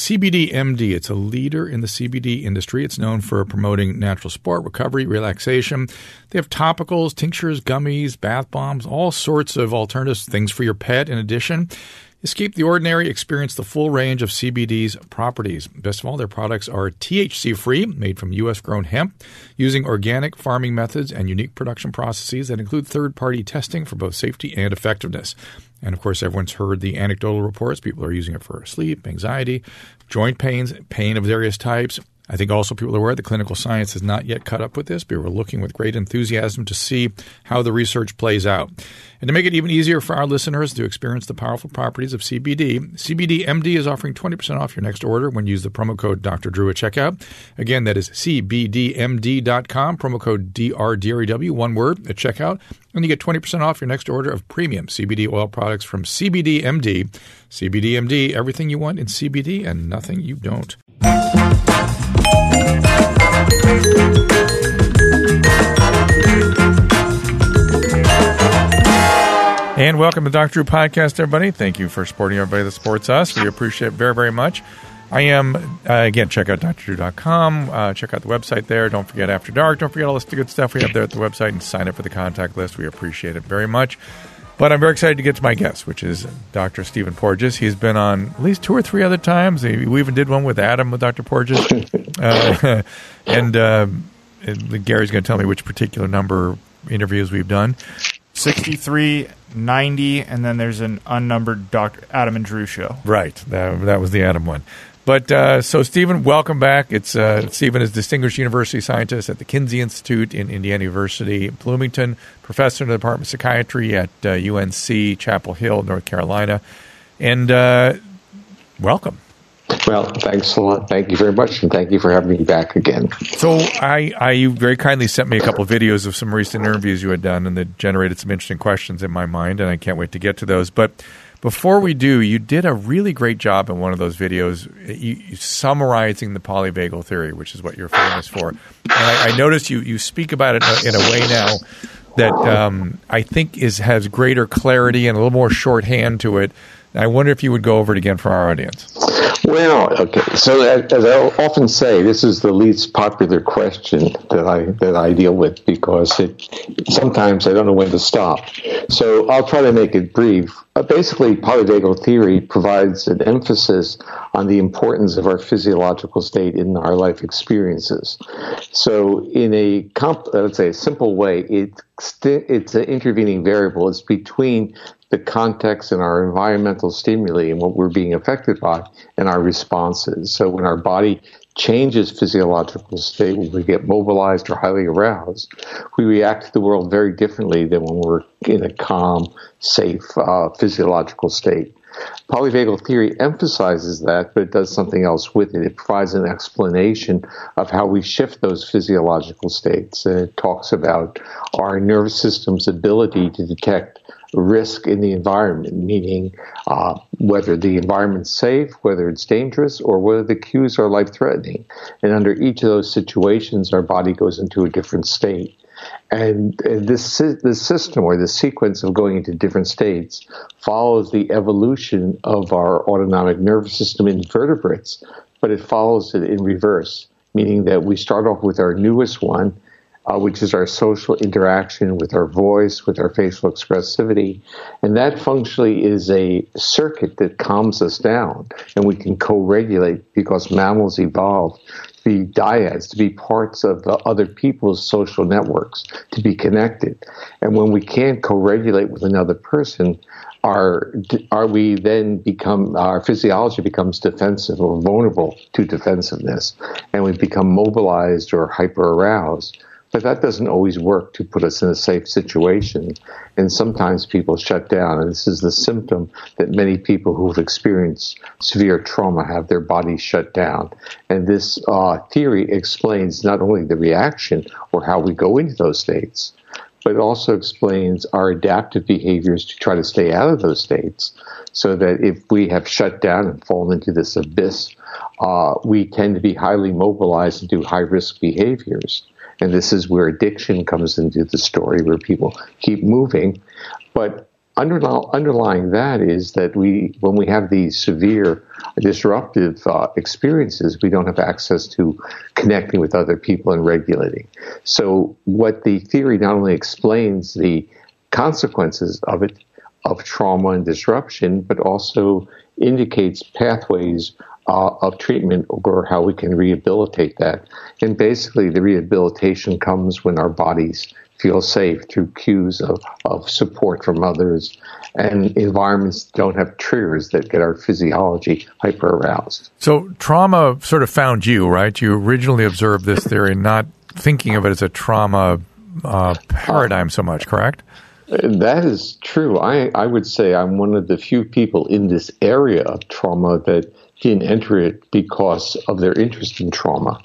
CBDMD. It's a leader in the CBD industry. It's known for promoting natural sport, recovery, relaxation. They have topicals, tinctures, gummies, bath bombs, all sorts of alternatives, things for your pet in addition. Escape the ordinary, experience the full range of CBD's properties. Best of all, their products are THC-free, made from U.S.-grown hemp, using organic farming methods and unique production processes that include third-party testing for both safety and effectiveness. And, of course, everyone's heard the anecdotal reports. People are using it for sleep, anxiety, joint pains, pain of various types. I think also people are aware that clinical science has not yet caught up with this, but we're looking with great enthusiasm to see how the research plays out. And to make it even easier for our listeners to experience the powerful properties of CBD, CBDMD is offering 20% off your next order when you use the promo code Dr. Drew at checkout. Again, that is CBDMD.com, promo code DRDREW, one word, at checkout. And you get 20% off your next order of premium CBD oil products from CBDMD. CBDMD, everything you want in CBD and nothing you don't. And welcome to the Dr. Drew Podcast, everybody. Thank you for supporting everybody that supports us. We appreciate it very, very much. I am, again, check out drdrew.com. Check out the website there. Don't forget After Dark. Don't forget all this good stuff we have there at the website, and sign up for the contact list. We appreciate it very much. But I'm very excited to get to my guest, which is Dr. Stephen Porges. He's been on at least 2 or 3 other times. We even did one with Adam with Dr. Porges. And Gary's going to tell me which particular number of interviews we've done. 63, 90, and then there's an unnumbered Dr. Adam and Drew show. Right. That was the Adam one. But so, Stephen, welcome back. Stephen is Distinguished University Scientist at the Kinsey Institute in Indiana University, Bloomington, professor in the Department of Psychiatry at UNC Chapel Hill, North Carolina. And welcome. Well, thanks a lot. Thank you very much, and thank you for having me back again. So you very kindly sent me a couple of videos of some recent interviews you had done, and that generated some interesting questions in my mind, and I can't wait to get to those. But before we do, you did a really great job in one of those videos you summarizing the polyvagal theory, which is what you're famous for. And I noticed you speak about it in a way now that I think has greater clarity and a little more shorthand to it. I wonder if you would go over it again for our audience. Well, okay. So as I often say, this is the least popular question that I deal with because sometimes I don't know when to stop. So I'll try to make it brief. Basically, polyvagal theory provides an emphasis on the importance of our physiological state in our life experiences. So in a let's say a simple way, it's an intervening variable. It's between the context and our environmental stimuli and what we're being affected by and our responses. So when our body changes physiological state, when we get mobilized or highly aroused, we react to the world very differently than when we're in a calm, safe physiological state. Polyvagal theory emphasizes that, but it does something else with it. It provides an explanation of how we shift those physiological states. And it talks about our nervous system's ability to detect risk in the environment, meaning whether the environment's safe, whether it's dangerous, or whether the cues are life-threatening. And under each of those situations, our body goes into a different state. And this system, or the sequence of going into different states, follows the evolution of our autonomic nervous system in vertebrates, but it follows it in reverse, meaning that we start off with our newest one, which is our social interaction with our voice, with our facial expressivity. And that functionally is a circuit that calms us down, and we can co-regulate because mammals evolved to be dyads, to be parts of the other people's social networks, to be connected. And when we can't co-regulate with another person, our physiology becomes defensive or vulnerable to defensiveness, and we become mobilized or hyper-aroused. But that doesn't always work to put us in a safe situation. And sometimes people shut down. And this is the symptom that many people who've experienced severe trauma have their bodies shut down. And this theory explains not only the reaction or how we go into those states, but it also explains our adaptive behaviors to try to stay out of those states, so that if we have shut down and fallen into this abyss, we tend to be highly mobilized and do high-risk behaviors. And this is where addiction comes into the story, where people keep moving. But underlying that is that when we have these severe disruptive experiences, we don't have access to connecting with other people and regulating. So what the theory not only explains the consequences of trauma and disruption, but also indicates pathways of treatment or how we can rehabilitate that. And basically the rehabilitation comes when our bodies feel safe through cues of support from others, and environments don't have triggers that get our physiology hyper-aroused. So trauma sort of found you, right? You originally observed this theory, not thinking of it as a trauma paradigm so much, correct? That is true. I would say I'm one of the few people in this area of trauma that didn't enter it because of their interest in trauma.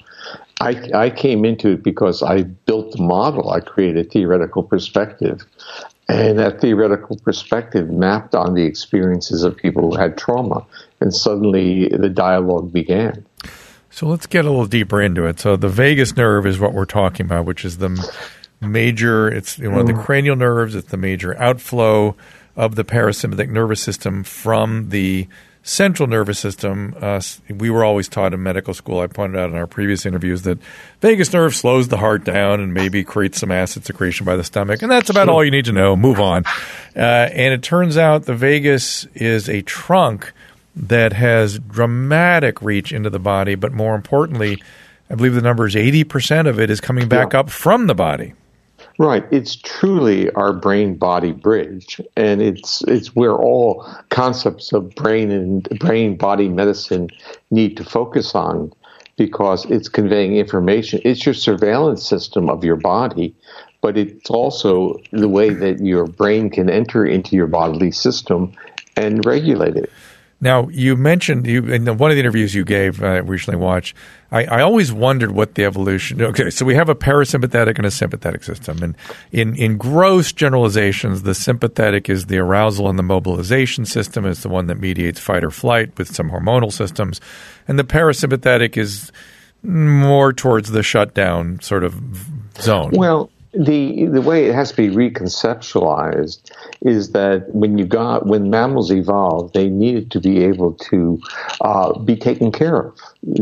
I came into it because I built the model. I created a theoretical perspective. And that theoretical perspective mapped on the experiences of people who had trauma. And suddenly the dialogue began. So let's get a little deeper into it. So the vagus nerve is what we're talking about, which is the major, it's one of the cranial nerves. It's the major outflow of the parasympathetic nervous system from the central nervous system. We were always taught in medical school, I pointed out in our previous interviews, that vagus nerve slows the heart down and maybe creates some acid secretion by the stomach. And that's about all you need to know. Move on. And it turns out the vagus is a trunk that has dramatic reach into the body. But more importantly, I believe the number is 80% of it is coming back up from the body. Right. It's truly our brain-body bridge, and it's where all concepts of brain and brain-body medicine need to focus on, because it's conveying information. It's your surveillance system of your body, but it's also the way that your brain can enter into your bodily system and regulate it. Now, you mentioned, in one of the interviews you gave, I recently watched, I always wondered what the evolution. Okay, so we have a parasympathetic and a sympathetic system. And in gross generalizations, the sympathetic is the arousal and the mobilization system. It's the one that mediates fight or flight with some hormonal systems. And the parasympathetic is more towards the shutdown sort of zone. Well, the way it has to be reconceptualized is that when mammals evolved, they needed to be able to be taken care of.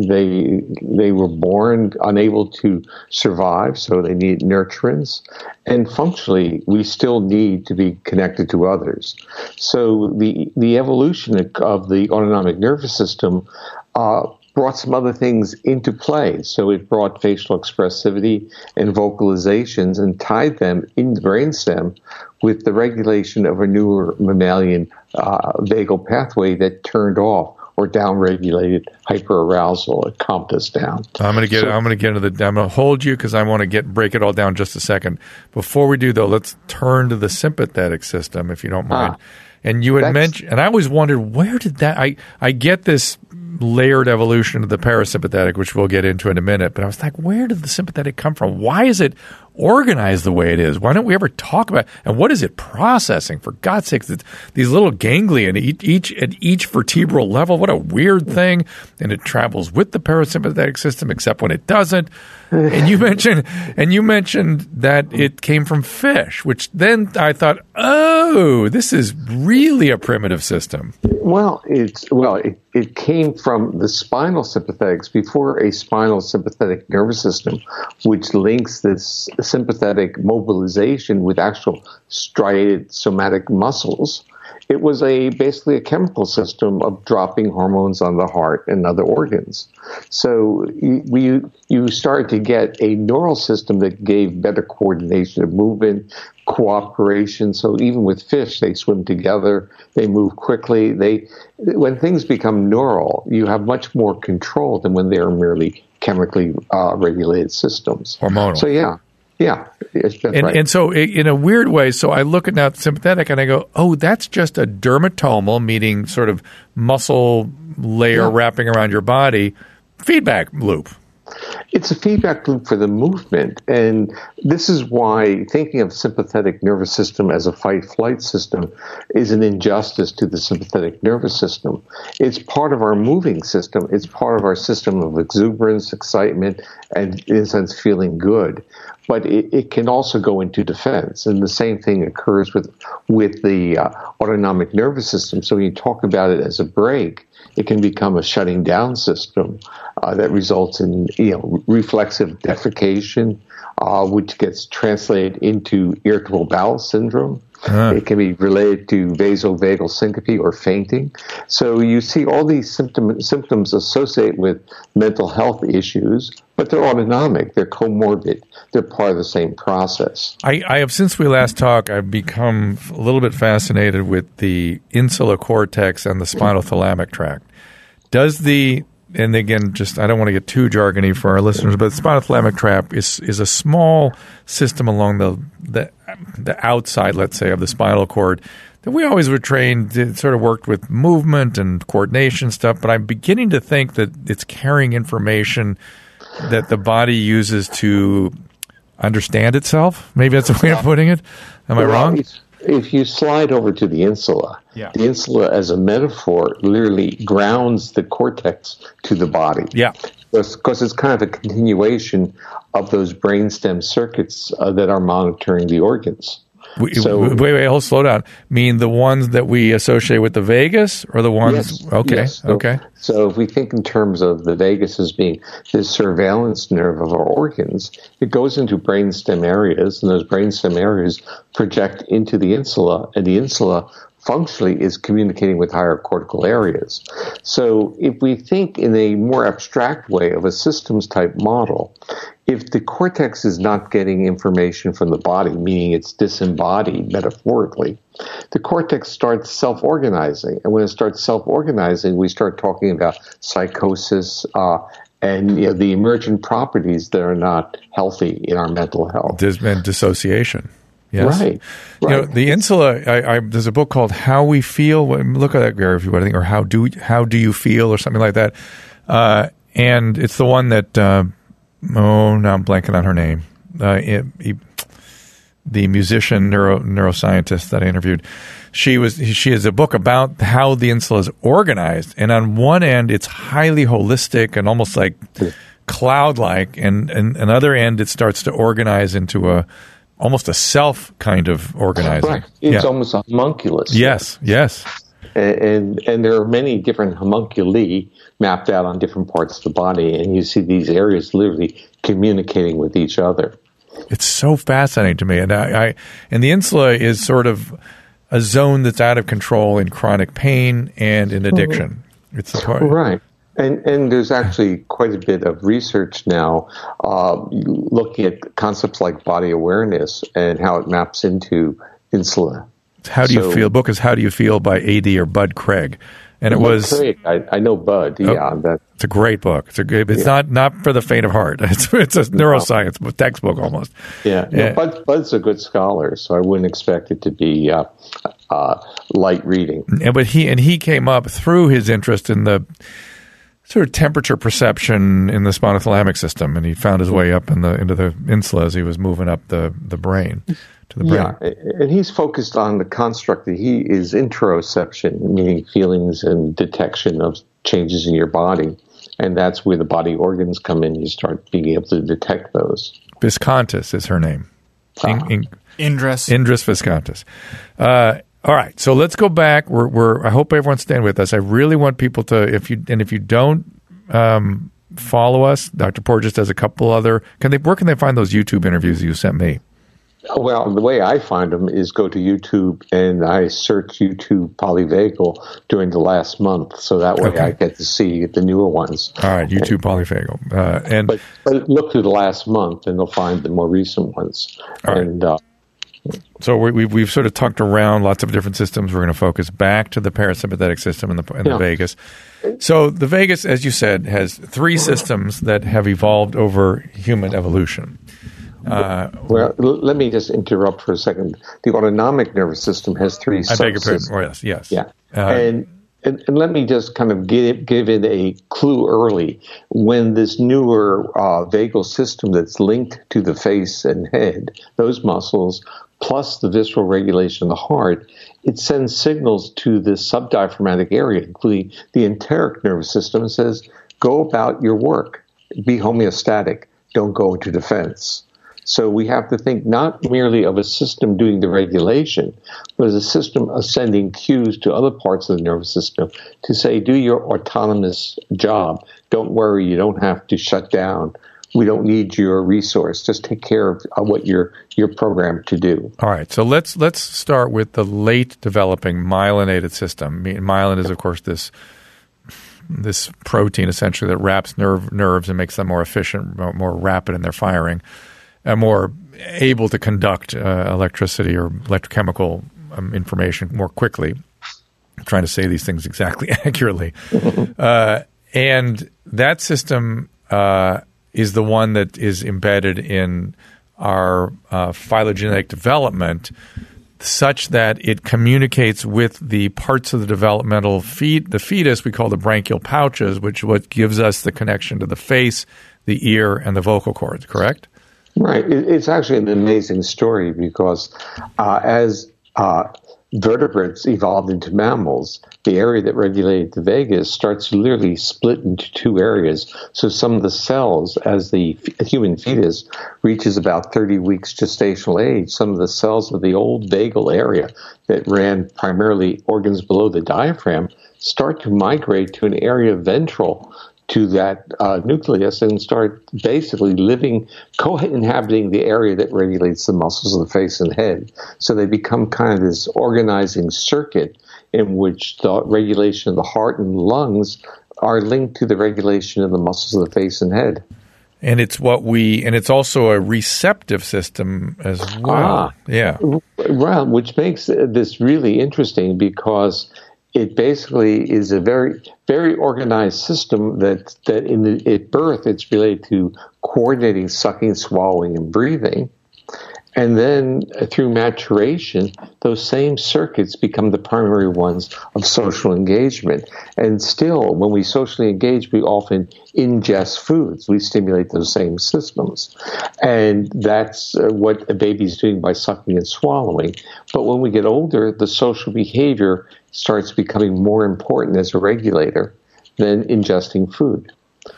They were born unable to survive, so they need nurturance. And functionally, we still need to be connected to others. So the evolution of the autonomic nervous system brought some other things into play. So it brought facial expressivity and vocalizations and tied them in the brainstem with the regulation of a newer mammalian vagal pathway that turned off or downregulated hyperarousal. It calmed us down. I'm going to hold you because I want to break it all down just a second. Before we do, though, let's turn to the sympathetic system, if you don't mind. And you had mentioned, and I always wondered, where did that, I get this layered evolution of the parasympathetic, which we'll get into in a minute, but I was like, where did the sympathetic come from? Why is it organized the way it is? Why don't we ever talk about it? And what is it processing? For God's sakes, it's these little ganglia at each vertebral level. What a weird thing. And it travels with the parasympathetic system, except when it doesn't. And you mentioned that it came from fish, which then I thought, oh, this is really a primitive system. Well, it came from the spinal sympathetics before a spinal sympathetic nervous system, which links this sympathetic mobilization with actual striated somatic muscles. It was basically a chemical system of dropping hormones on the heart and other organs. So you started to get a neural system that gave better coordination of movement, cooperation. So even with fish, they swim together, they move quickly. When things become neural, you have much more control than when they are merely chemically regulated systems. Hormonal. So yeah. That's right. And so in a weird way, so I look at now sympathetic and I go, oh, that's just a dermatomal, meaning sort of muscle layer wrapping around your body, feedback loop. It's a feedback loop for the movement. And this is why thinking of sympathetic nervous system as a fight-flight system is an injustice to the sympathetic nervous system. It's part of our moving system. It's part of our system of exuberance, excitement, and in a sense feeling good. But it can also go into defense. And the same thing occurs with the autonomic nervous system. So when you talk about it as a brake, it can become a shutting down system that results in reflexive defecation, which gets translated into irritable bowel syndrome. It can be related to vasovagal syncope or fainting. So you see all these symptoms associated with mental health issues, but they're autonomic, they're comorbid, they're part of the same process. I have, since we last talked, I've become a little bit fascinated with the insular cortex and the spinal thalamic tract. And again, I don't want to get too jargony for our listeners, but the spinal thalamic tract is a small system along the outside, let's say, of the spinal cord that we always were trained. It sort of worked with movement and coordination stuff, but I'm beginning to think that it's carrying information that the body uses to understand itself. Maybe that's a way of putting it. Am I wrong? If you slide over to the insula, the insula as a metaphor literally grounds the cortex to the body. Yeah. Because it's kind of a continuation of those brainstem circuits that are monitoring the organs. Wait, hold, slow down. Mean the ones that we associate with the vagus, or the ones? Yes, okay, yes. Okay. So if we think in terms of the vagus as being the surveillance nerve of our organs, it goes into brainstem areas, and those brainstem areas project into the insula, and the insula functionally is communicating with higher cortical areas. So if we think in a more abstract way of a systems type model, if the cortex is not getting information from the body, meaning it's disembodied metaphorically, the cortex starts self-organizing. And when it starts self-organizing, we start talking about psychosis and the emergent properties that are not healthy in our mental health. And dissociation. Yes. Right. The insula. There's a book called "How We Feel." Look at that, Gary, if you want to think, or "How Do You Feel," or something like that. And it's the one that. Now I'm blanking on her name. The musician neuroscientist that I interviewed. She has a book about how the insula is organized, and on one end it's highly holistic and almost like cloud-like, and another end it starts to organize into almost a self kind of organizing. Right. It's almost a homunculus. Yes. And there are many different homunculi mapped out on different parts of the body, and you see these areas literally communicating with each other. It's so fascinating to me, and and the insula is sort of a zone that's out of control in chronic pain and in addiction. It's the part. Right. And there's actually quite a bit of research now looking at concepts like body awareness and how it maps into insula. How do you feel? The book is "How Do You Feel" by A.D. or Bud Craig. And it was. I know Bud. Yeah, it's a great book. It's not for the faint of heart. It's a neuroscience textbook almost. Yeah. Bud's a good scholar, so I wouldn't expect it to be light reading. But he came up through his interest in the sort of temperature perception in the spinothalamic system, and he found his way up into the insula as he was moving up the brain. To the brain. Yeah, and he's focused on the construct that he is interoception, meaning feelings and detection of changes in your body. And that's where the body organs come in. You start being able to detect those. Viscontis is her name. Indris Viscontis. All right, so let's go back. I hope everyone's staying with us. I really want people to, if you don't follow us, Dr. Porges does a couple other. Where can they find those YouTube interviews you sent me? Well, the way I find them is go to YouTube and I search YouTube polyvagal during the last month, so that way I get to see the newer ones. All right, YouTube polyvagal. But look through the last month and they'll find the more recent ones. All right. And so we've sort of talked around lots of different systems. We're going to focus back to the parasympathetic system and the vagus. So the vagus, as you said, has three systems that have evolved over human evolution. Well, let me just interrupt for a second. The autonomic nervous system has three subsystems. I beg your pardon. Yes. Yeah. And and let me just kind of give it a clue early. When this newer vagal system that's linked to the face and head, those muscles, plus the visceral regulation of the heart, it sends signals to the subdiaphragmatic area, including the enteric nervous system, and says, go about your work, be homeostatic, don't go into defense. So we have to think not merely of a system doing the regulation, but as a system of sending cues to other parts of the nervous system to say, do your autonomous job. Don't worry, you don't have to shut down. We don't need your resource. Just take care of what you're programmed to do. All right. So let's start with the late developing myelinated system. Myelin is, of course, this protein essentially that wraps nerves and makes them more efficient, more rapid in their firing, and more able to conduct electricity or electrochemical information more quickly. I'm trying to say these things exactly accurately. And that system is the one that is embedded in our phylogenetic development such that it communicates with the parts of the developmental the fetus we call the branchial pouches, which what gives us the connection to the face, the ear, and the vocal cords, correct? Right. It's actually an amazing story because as vertebrates evolved into mammals, the area that regulated the vagus starts to literally split into two areas. So some of the cells, as the human fetus reaches about 30 weeks gestational age, some of the cells of the old vagal area that ran primarily organs below the diaphragm start to migrate to an area ventral to that nucleus and start basically co-inhabiting the area that regulates the muscles of the face and head. So they become kind of this organizing circuit in which the regulation of the heart and lungs are linked to the regulation of the muscles of the face and head. And it's it's also a receptive system as well. Yeah. Right, which makes this really interesting because it basically is a very, very organized system that at birth it's related to coordinating sucking, swallowing, and breathing. And then through maturation, those same circuits become the primary ones of social engagement. And still, when we socially engage, we often ingest foods. We stimulate those same systems. And that's what a baby's doing by sucking and swallowing. But when we get older, the social behavior starts becoming more important as a regulator than ingesting food.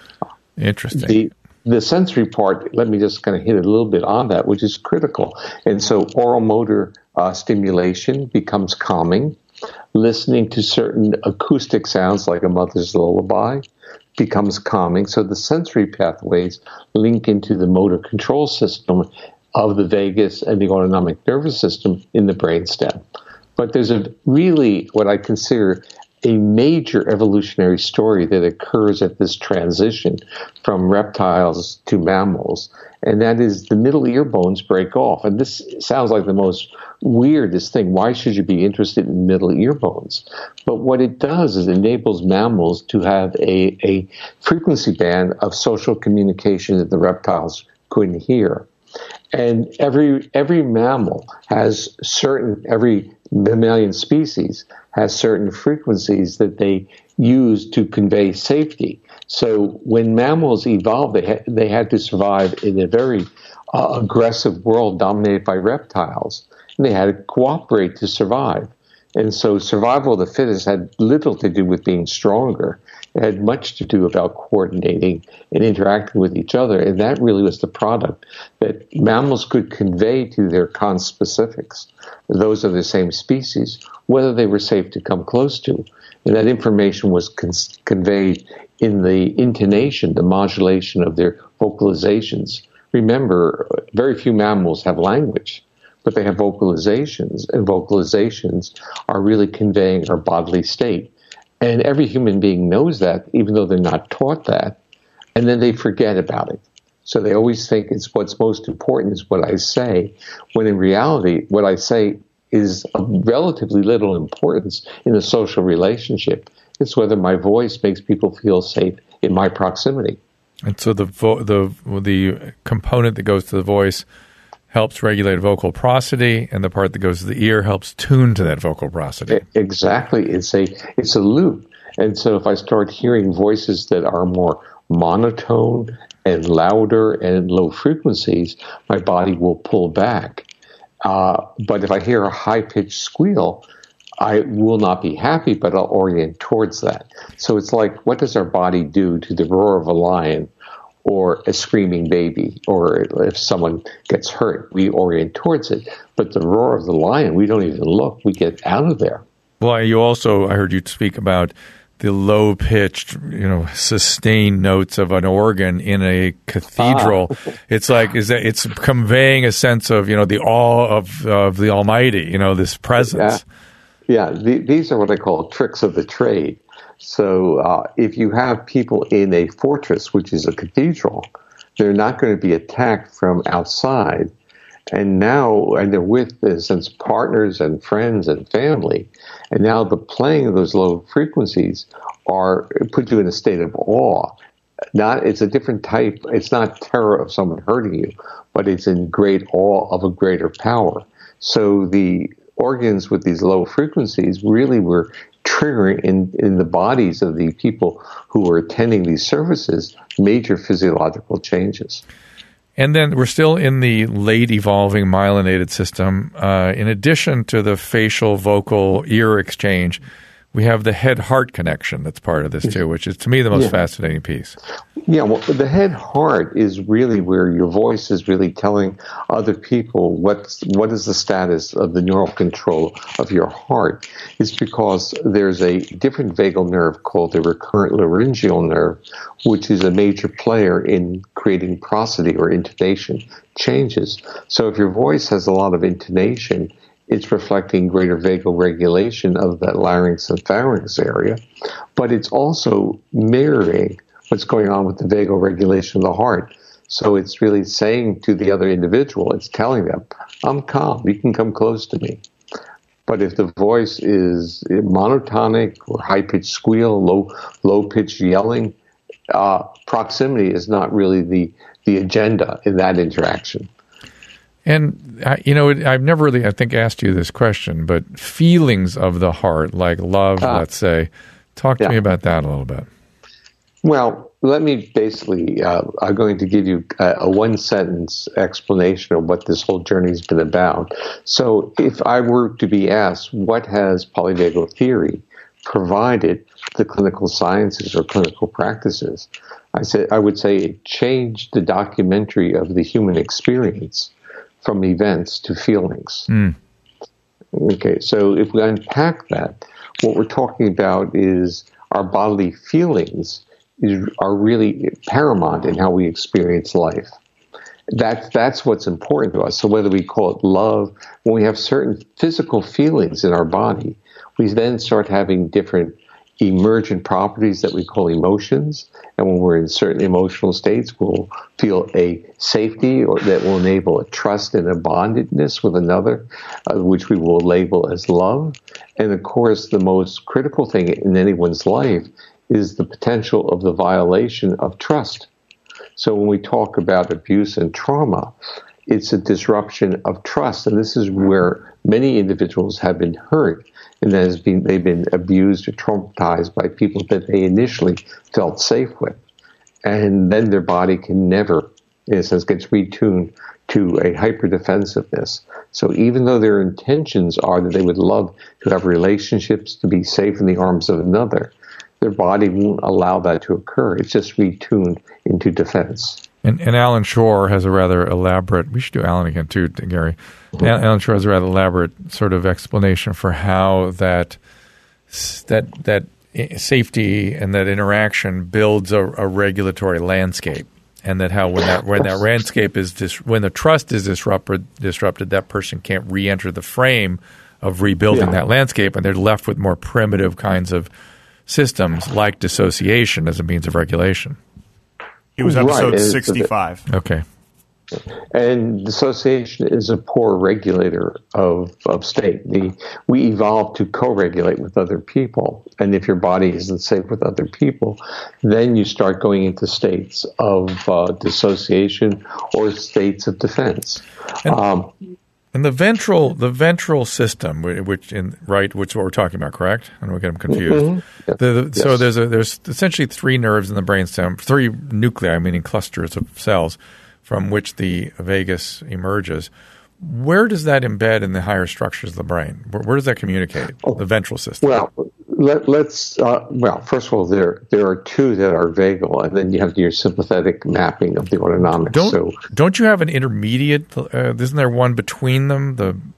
Interesting. The sensory part, let me just kind of hit a little bit on that, which is critical. And so oral motor stimulation becomes calming. Listening to certain acoustic sounds like a mother's lullaby becomes calming. So the sensory pathways link into the motor control system of the vagus and the autonomic nervous system in the brainstem. But there's a really what I consider a major evolutionary story that occurs at this transition from reptiles to mammals, and that is the middle ear bones break off. And this sounds like the most weirdest thing. Why should you be interested in middle ear bones? But what it does is it enables mammals to have a frequency band of social communication that the reptiles couldn't hear. And every mammal has every mammalian species has certain frequencies that they use to convey safety. So when mammals evolved, they had to survive in a very aggressive world dominated by reptiles, and they had to cooperate to survive. And so survival of the fittest had little to do with being stronger. It had much to do about coordinating and interacting with each other. And that really was the product that mammals could convey to their conspecifics, those of the same species, whether they were safe to come close to. And that information was conveyed in the intonation, the modulation of their vocalizations. Remember, very few mammals have language, but they have vocalizations, and vocalizations are really conveying our bodily state. And every human being knows that, even though they're not taught that, and then they forget about it. So they always think it's what's most important is what I say, when in reality, what I say is of relatively little importance in a social relationship. It's whether my voice makes people feel safe in my proximity. And so the component that goes to the voice helps regulate vocal prosody, and the part that goes to the ear helps tune to that vocal prosody. Exactly. It's a loop. And so if I start hearing voices that are more monotone and louder and low frequencies, my body will pull back. But if I hear a high-pitched squeal, I will not be happy, but I'll orient towards that. So it's like, what does our body do to the roar of a lion or a screaming baby, or if someone gets hurt, we orient towards it. But the roar of the lion, we don't even look. We get out of there. Well, I heard you speak about the low-pitched, sustained notes of an organ in a cathedral. It's like it's conveying a sense of the awe of the Almighty. This presence. Yeah. These are what I call tricks of the trade. So if you have people in a fortress, which is a cathedral, they're not going to be attacked from outside. And they're with, in a sense, partners and friends and family. And now the playing of those low frequencies put you in a state of awe. It's a different type. It's not terror of someone hurting you, but it's in great awe of a greater power. So the organs with these low frequencies really were triggering in the bodies of the people who were attending these services major physiological changes. And then we're still in the late evolving myelinated system. In addition to the facial, vocal, ear exchange, we have the head-heart connection that's part of this too, which is, to me, the most fascinating piece. Yeah, well, the head-heart is really where your voice is really telling other people what is the status of the neural control of your heart. It's because there's a different vagal nerve called the recurrent laryngeal nerve, which is a major player in creating prosody or intonation changes. So if your voice has a lot of intonation, it's reflecting greater vagal regulation of that larynx and pharynx area, but it's also mirroring what's going on with the vagal regulation of the heart. So it's really saying to the other individual, it's telling them, I'm calm, you can come close to me. But if the voice is monotonic or high-pitched squeal, low-pitched yelling, proximity is not really the agenda in that interaction. And, I've never really, I think, asked you this question, but feelings of the heart, like love, let's say, talk to me about that a little bit. Well, let me basically, I'm going to give you a one-sentence explanation of what this whole journey has been about. So if I were to be asked, what has polyvagal theory provided the clinical sciences or clinical practices, I would say it changed the documentary of the human experience from events to feelings. Okay, so if we unpack that, what we're talking about is our bodily feelings are really paramount in how we experience life. That's what's important to us. So whether we call it love, when we have certain physical feelings in our body, we then start having different emergent properties that we call emotions. And when we're in certain emotional states, we'll feel a safety or that will enable a trust and a bondedness with another, which we will label as love. And of course, the most critical thing in anyone's life is the potential of the violation of trust. So when we talk about abuse and trauma, it's a disruption of trust. And this is where many individuals have been hurt, and they've been abused or traumatized by people that they initially felt safe with. And then their body can never, in a sense, gets retuned to a hyperdefensiveness. So even though their intentions are that they would love to have relationships, to be safe in the arms of another, their body won't allow that to occur. It's just retuned into defense. And Alan Shore has a rather elaborate, we should do Alan again too, Gary. Alan Shore has a rather elaborate sort of explanation for how that safety and that interaction builds a regulatory landscape. And that how when that landscape is when the trust is disrupted, that person can't re-enter the frame of rebuilding that landscape, and they're left with more primitive kinds of systems like dissociation as a means of regulation. It was episode 65. Okay. And dissociation is a poor regulator of state. We evolved to co-regulate with other people. And if your body isn't safe with other people, then you start going into states of dissociation or states of defense. And the ventral system, which is what we're talking about, correct? I don't want to get them confused. Mm-hmm. So there's essentially three nerves in the brainstem, three nuclei, meaning clusters of cells, from which the vagus emerges. Where does that embed in the higher structures of the brain? Where does that communicate? The ventral system. Well, let's. First of all, there are two that are vagal, and then you have your sympathetic mapping of the autonomic. Don't you have an intermediate? Isn't there one between them?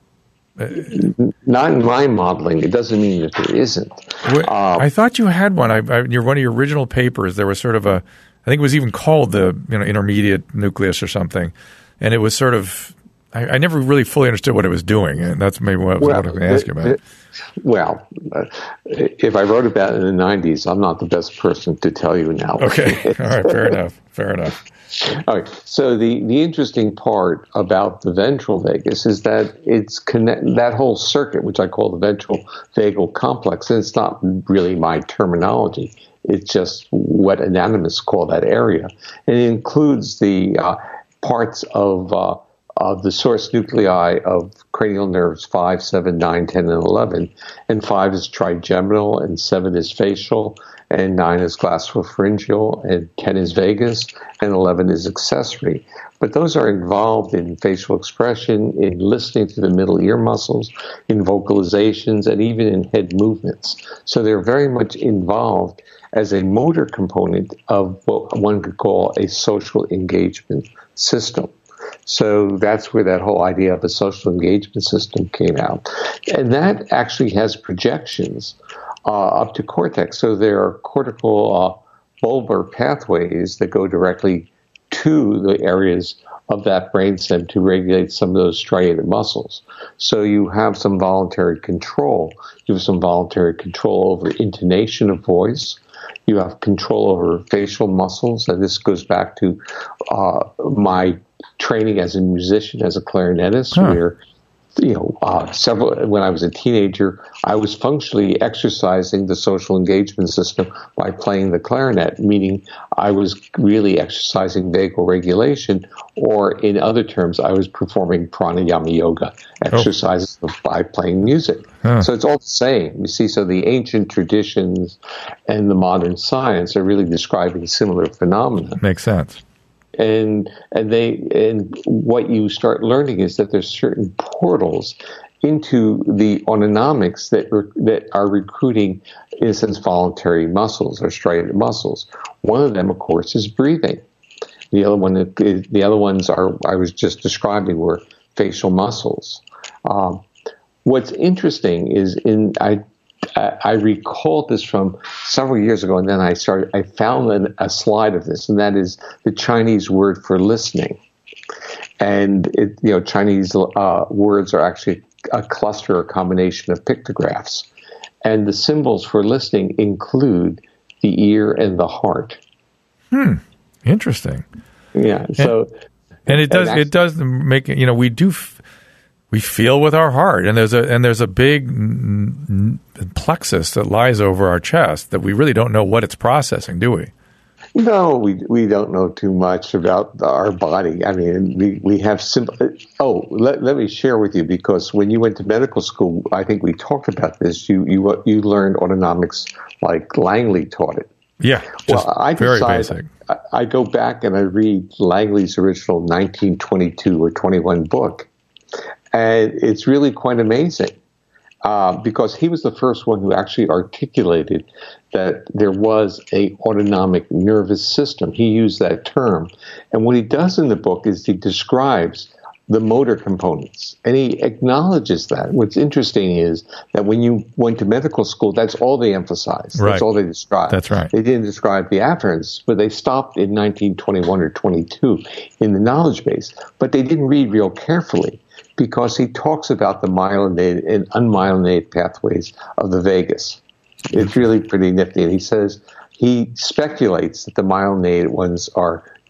Not in my modeling. It doesn't mean that there isn't. I thought you had one. In one of your original papers, there was sort of a. I think it was even called the intermediate nucleus or something, and it was sort of. I never really fully understood what it was doing, and that's maybe what I was going to ask you about. If I wrote about it in the 90s, I'm not the best person to tell you now. Okay, all right, fair enough. All right, so the interesting part about the ventral vagus is that it's that whole circuit, which I call the ventral vagal complex, and it's not really my terminology. It's just what anatomists call that area. And it includes the parts of the source nuclei of cranial nerves 5, 7, 9, 10, and 11. And 5 is trigeminal, and 7 is facial, and 9 is glossopharyngeal, and 10 is vagus, and 11 is accessory. But those are involved in facial expression, in listening to the middle ear muscles, in vocalizations, and even in head movements. So they're very much involved as a motor component of what one could call a social engagement system. So that's where that whole idea of a social engagement system came out. And that actually has projections up to cortex. So there are cortical bulbar pathways that go directly to the areas of that brainstem to regulate some of those striated muscles. So you have some voluntary control. You have some voluntary control over intonation of voice. You have control over facial muscles. And this goes back to my training as a musician, as a clarinetist, where, when I was a teenager, I was functionally exercising the social engagement system by playing the clarinet, meaning I was really exercising vagal regulation, or in other terms, I was performing pranayama yoga exercises by playing music. So it's all the same. You see, so the ancient traditions and the modern science are really describing similar phenomena. Makes sense. And what you start learning is that there's certain portals into the autonomics that are recruiting, in a sense, voluntary muscles or striated muscles. One of them, of course, is breathing. The other ones I was just describing were facial muscles. What's interesting is I recalled this from several years ago, and then I found a slide of this, and that is the Chinese word for listening. And Chinese words are actually a cluster or combination of pictographs, and the symbols for listening include the ear and the heart. Interesting. Yeah. And it does make we feel with our heart, and there's a big plexus that lies over our chest that we really don't know what it's processing, do we? No, we don't know too much about our body. I mean, we have simple. Let me share with you, because when you went to medical school, I think we talked about this. You learned autonomics like Langley taught it. Yeah, very basic. I go back and I read Langley's original 1922 or 21 book. And it's really quite amazing because he was the first one who actually articulated that there was a autonomic nervous system. He used that term. And what he does in the book is he describes the motor components, and he acknowledges that. What's interesting is that when you went to medical school, that's all they emphasized. Right. That's all they described. That's right. They didn't describe the afferents, but they stopped in 1921 or 22 in the knowledge base. But they didn't read real carefully, because he talks about the myelinated and unmyelinated pathways of the vagus. It's really pretty nifty. And he speculates that the myelinated ones are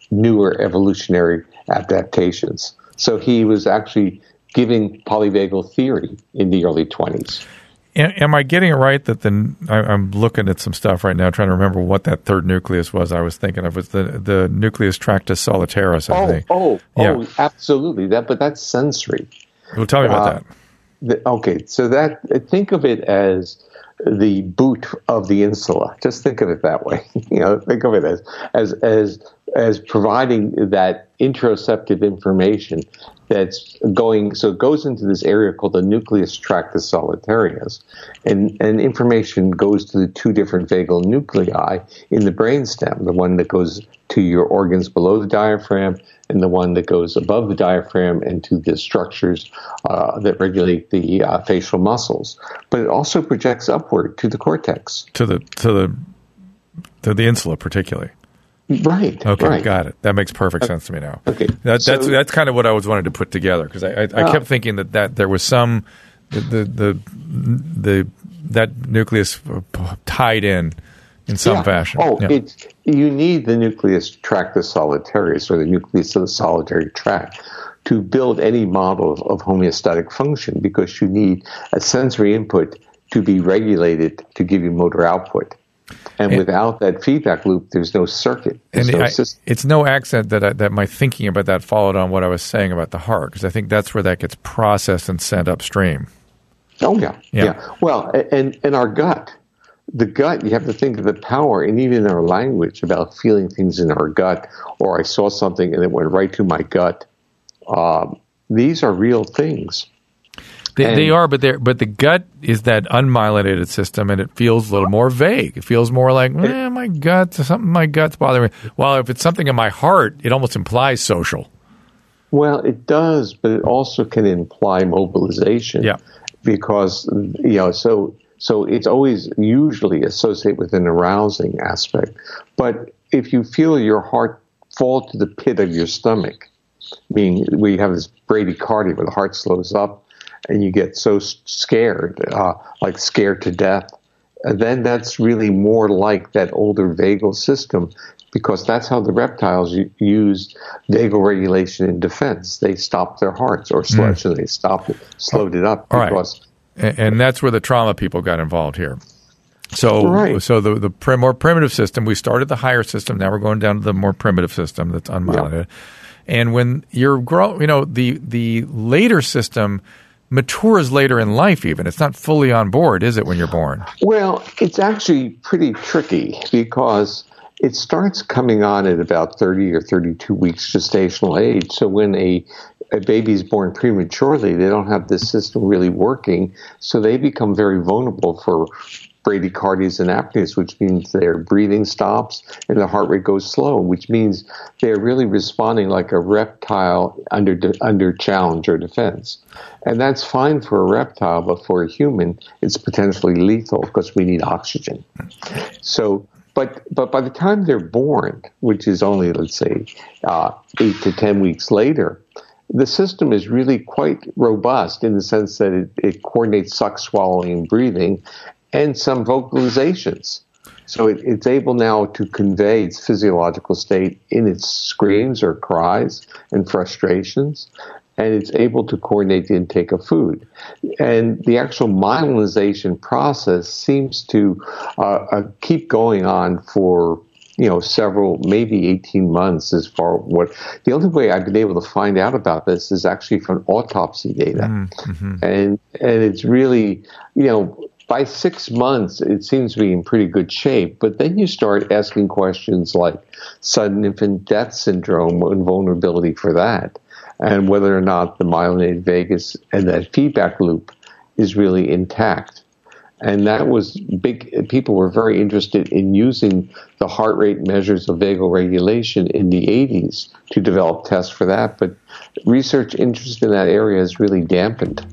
newer evolutionary adaptations. So he was actually giving polyvagal theory in the early 20s. Am I getting it right that I'm looking at some stuff right now, trying to remember what that third nucleus was I was thinking of. It was the nucleus tractus solitarius, I think. Oh, absolutely. But that's sensory. Well, tell me about that. So think of it as the boot of the insula. Just think of it that way. Think of it as providing that interoceptive information that's going. So it goes into this area called the nucleus tractus solitarius, and information goes to the two different vagal nuclei in the brainstem, the one that goes to your organs below the diaphragm and the one that goes above the diaphragm and to the structures that regulate the facial muscles. But it also projects upward to the cortex. To the insula particularly. Right. Okay, right. Got it. That makes perfect sense to me now. Okay. That's kind of what I was wanting to put together, because I kept thinking that there was some that nucleus tied in some fashion. You need the nucleus tractus solitarius, or the nucleus of the solitary tract, to build any model of homeostatic function, because you need a sensory input to be regulated to give you motor output. And without that feedback loop, there's no circuit. It's no accident that my thinking about that followed on what I was saying about the heart, because I think that's where that gets processed and sent upstream. Oh, yeah. Well, and our gut. The gut, you have to think of the power, and even in our language, about feeling things in our gut, or I saw something and it went right to my gut. These are real things. They are, but the gut is that unmyelinated system, and it feels a little more vague. It feels more like, my gut, something in my gut's bothering me. While if it's something in my heart, it almost implies social. Well, it does, but it also can imply mobilization. Yeah. Because, so it's always usually associated with an arousing aspect. But if you feel your heart fall to the pit of your stomach, meaning we have this bradycardia where the heart slows up, and you get so scared, like scared to death, then that's really more like that older vagal system, because that's how the reptiles used vagal regulation in defense. They stopped their hearts, or they slowed it up. Because, right. And that's where the trauma people got involved here. So, right. So the more primitive system, we started the higher system. Now we're going down to the more primitive system that's unmyelinated. Yeah. And when you're the later system matures later in life even. It's not fully on board, is it, when you're born? Well, it's actually pretty tricky, because it starts coming on at about 30 or 32 weeks gestational age. So when a baby's born prematurely, they don't have this system really working, so they become very vulnerable for bradycardias and apneas, which means their breathing stops and the heart rate goes slow, which means they're really responding like a reptile under challenge or defense. And that's fine for a reptile, but for a human, it's potentially lethal because we need oxygen. So, but by the time they're born, which is only, let's say, 8 to 10 weeks later, the system is really quite robust in the sense that it coordinates suck, swallowing, and breathing, and some vocalizations. So it's able now to convey its physiological state in its screams or cries and frustrations, and it's able to coordinate the intake of food. And the actual myelinization process seems to keep going on for several, maybe 18 months as far what the only way I've been able to find out about this is actually from autopsy data. Mm-hmm. And it's really, by 6 months, it seems to be in pretty good shape. But then you start asking questions like sudden infant death syndrome and vulnerability for that, and whether or not the myelinated vagus and that feedback loop is really intact. And that was big. People were very interested in using the heart rate measures of vagal regulation in the 80s to develop tests for that. But research interest in that area has really dampened.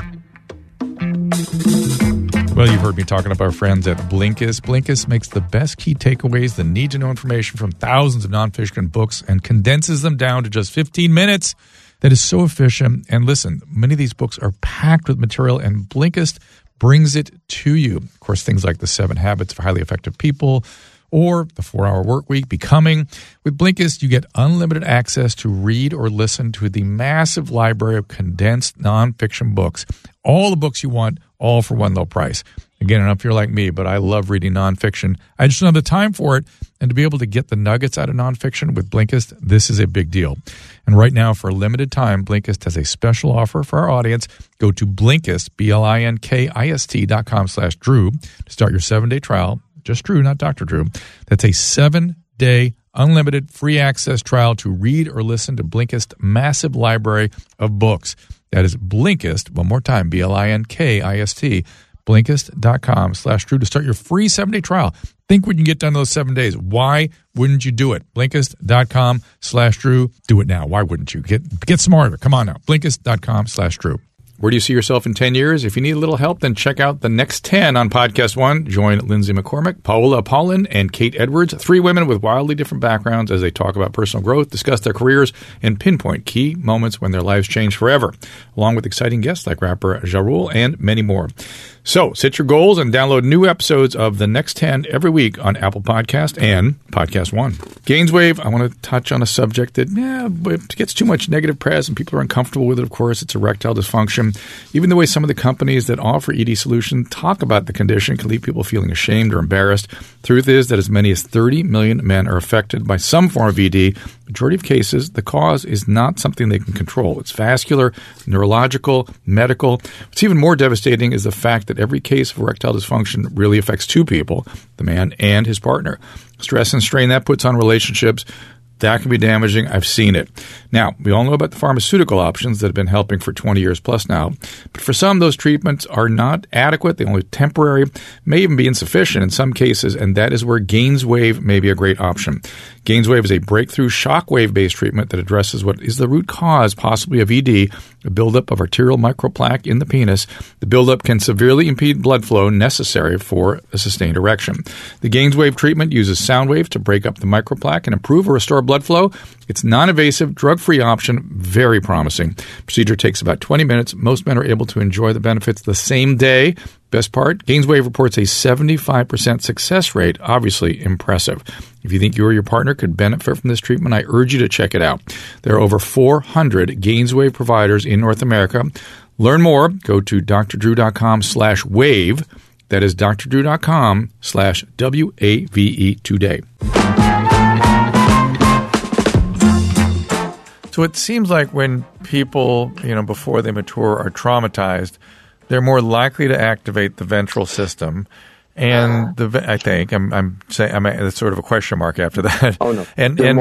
Well, you've heard me talking about our friends at Blinkist. Blinkist makes the best key takeaways, the need-to-know information from thousands of nonfiction books, and condenses them down to just 15 minutes. That is so efficient. And listen, many of these books are packed with material, and Blinkist brings it to you. Of course, things like The 7 Habits of Highly Effective People, or The 4-Hour Workweek, Becoming. With Blinkist, you get unlimited access to read or listen to the massive library of condensed nonfiction books. All the books you want, all for one low price. Again, I don't know if you're like me, but I love reading nonfiction. I just don't have the time for it. And to be able to get the nuggets out of nonfiction with Blinkist, this is a big deal. And right now, for a limited time, Blinkist has a special offer for our audience. Go to Blinkist, BLINKIST.com/Drew to start your 7-day trial. Just Drew, not Dr. Drew. That's a 7-day unlimited free access trial to read or listen to Blinkist's massive library of books. That is Blinkist, one more time, BLINKIST, Blinkist.com/Drew to start your free 7-day trial. Think we can get done those 7 days. Why wouldn't you do it? Blinkist.com/Drew. Do it now. Why wouldn't you? Get smarter. Come on now. Blinkist.com/Drew. Where do you see yourself in 10 years? If you need a little help, then check out The Next 10 on Podcast One. Join Lindsay McCormick, Paola Paulin, and Kate Edwards, 3 women with wildly different backgrounds as they talk about personal growth, discuss their careers, and pinpoint key moments when their lives change forever, along with exciting guests like rapper Ja Rule and many more. So set your goals and download new episodes of The Next 10 every week on Apple Podcast and Podcast One. Gainswave, I want to touch on a subject that it gets too much negative press and people are uncomfortable with it. Of course, it's erectile dysfunction. Even the way some of the companies that offer ED solutions talk about the condition can leave people feeling ashamed or embarrassed. Truth is that as many as 30 million men are affected by some form of ED. Majority of cases, the cause is not something they can control. It's vascular, neurological, medical. What's even more devastating is the fact that every case of erectile dysfunction really affects 2 people, the man and his partner. Stress and strain that puts on relationships, that can be damaging. I've seen it. Now, we all know about the pharmaceutical options that have been helping for 20 years plus now. But for some, those treatments are not adequate. They're only temporary, may even be insufficient in some cases, and that is where Gainswave may be a great option. Gainswave is a breakthrough shockwave-based treatment that addresses what is the root cause, possibly of ED, a buildup of arterial microplaque in the penis. The buildup can severely impede blood flow necessary for a sustained erection. The Gainswave treatment uses sound waves to break up the microplaque and improve or restore blood flow. It's non-invasive, drug-free option, very promising. Procedure takes about 20 minutes. Most men are able to enjoy the benefits the same day. Best part, Gainswave reports a 75% success rate, obviously impressive. If you think you or your partner could benefit from this treatment, I urge you to check it out. There are over 400 Gainswave providers in North America. Learn more, go to drdrew.com/wave. That is drdrew.com/WAVE today. So it seems like when people, before they mature are traumatized, they're more likely to activate the ventral system. And I think I'm saying it's sort of a question mark after that. Oh no!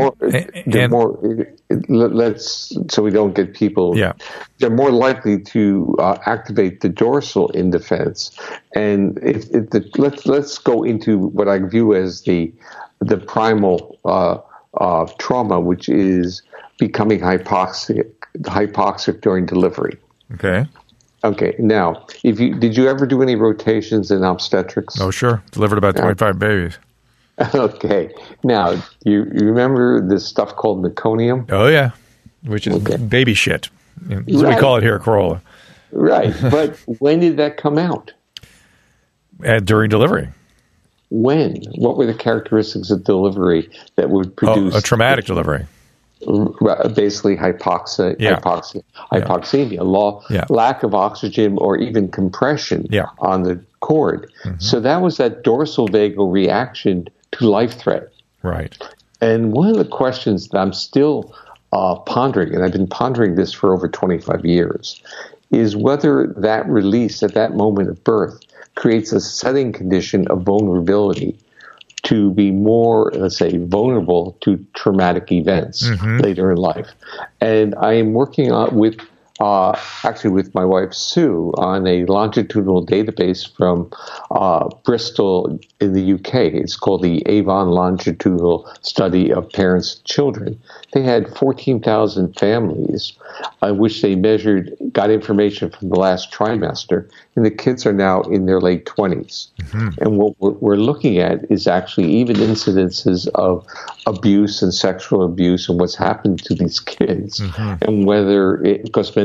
So we don't get people. Yeah, they're more likely to activate the dorsal in defense. And let's go into what I view as the primal trauma, which is becoming hypoxic during delivery. Okay. Now, did you ever do any rotations in obstetrics? Oh, sure. Delivered about 25 babies. Okay. Now, you remember this stuff called meconium? Oh, yeah. Which is baby shit. That's what we call it here at Corolla. Right. But when did that come out? During delivery. When? What were the characteristics of delivery that would produce a traumatic delivery? Basically hypoxemia, lack of oxygen or even compression on the cord. Mm-hmm. So that was that dorsal vagal reaction to life threat. Right. And one of the questions that I'm still pondering, and I've been pondering this for over 25 years, is whether that release at that moment of birth creates a setting condition of vulnerability to be more, let's say, vulnerable to traumatic events later in life. And I am working with my wife, Sue, on a longitudinal database from Bristol in the UK. It's called the Avon Longitudinal Study of Parents and Children. They had 14,000 families which they got information from the last trimester, and the kids are now in their late 20s. Mm-hmm. And what we're looking at is actually even incidences of abuse and sexual abuse and what's happened to these kids, and whether because many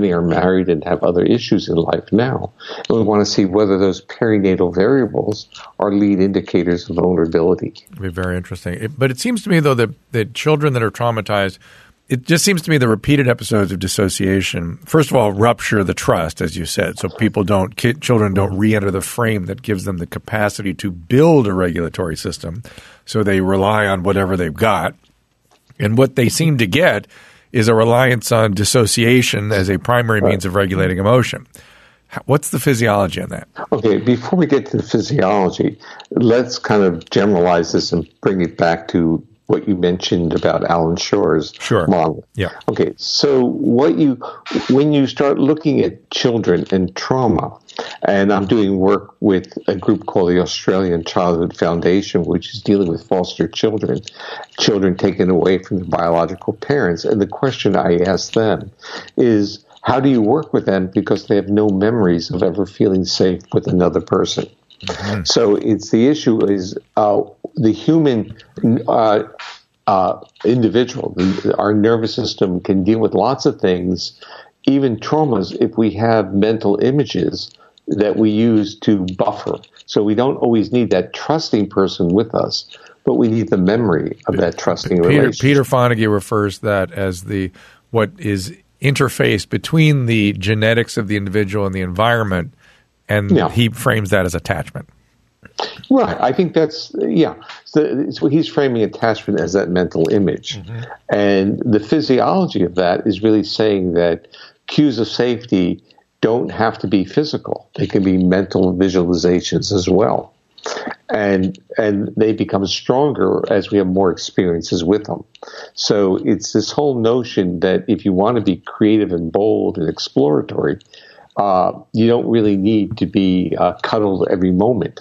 many are married and have other issues in life now. And we want to see whether those perinatal variables are lead indicators of vulnerability. It'd be very interesting. But it seems to me, though, that children that are traumatized, it just seems to me the repeated episodes of dissociation, first of all, rupture the trust, as you said, so children don't re-enter the frame that gives them the capacity to build a regulatory system. So they rely on whatever they've got. And what they seem to get is a reliance on dissociation as a primary means of regulating emotion. What's the physiology on that? Okay, before we get to the physiology, let's kind of generalize this and bring it back to what you mentioned about Alan Shore's model. Yeah. Okay, so when you start looking at children and trauma, and I'm doing work with a group called the Australian Childhood Foundation, which is dealing with foster children taken away from their biological parents. And the question I ask them is, how do you work with them? Because they have no memories of ever feeling safe with another person. Mm-hmm. So it's the issue is the human individual, our nervous system can deal with lots of things, even traumas, if we have mental images that we use to buffer. So we don't always need that trusting person with us, but we need the memory of that trusting relationship. Peter Fonagy refers to that as what is interface between the genetics of the individual and the environment, and he frames that as attachment. Right. I think that's, So he's framing attachment as that mental image. Mm-hmm. And the physiology of that is really saying that cues of safety don't have to be physical. They can be mental visualizations as well. And they become stronger as we have more experiences with them. So it's this whole notion that if you want to be creative and bold and exploratory, you don't really need to be cuddled every moment.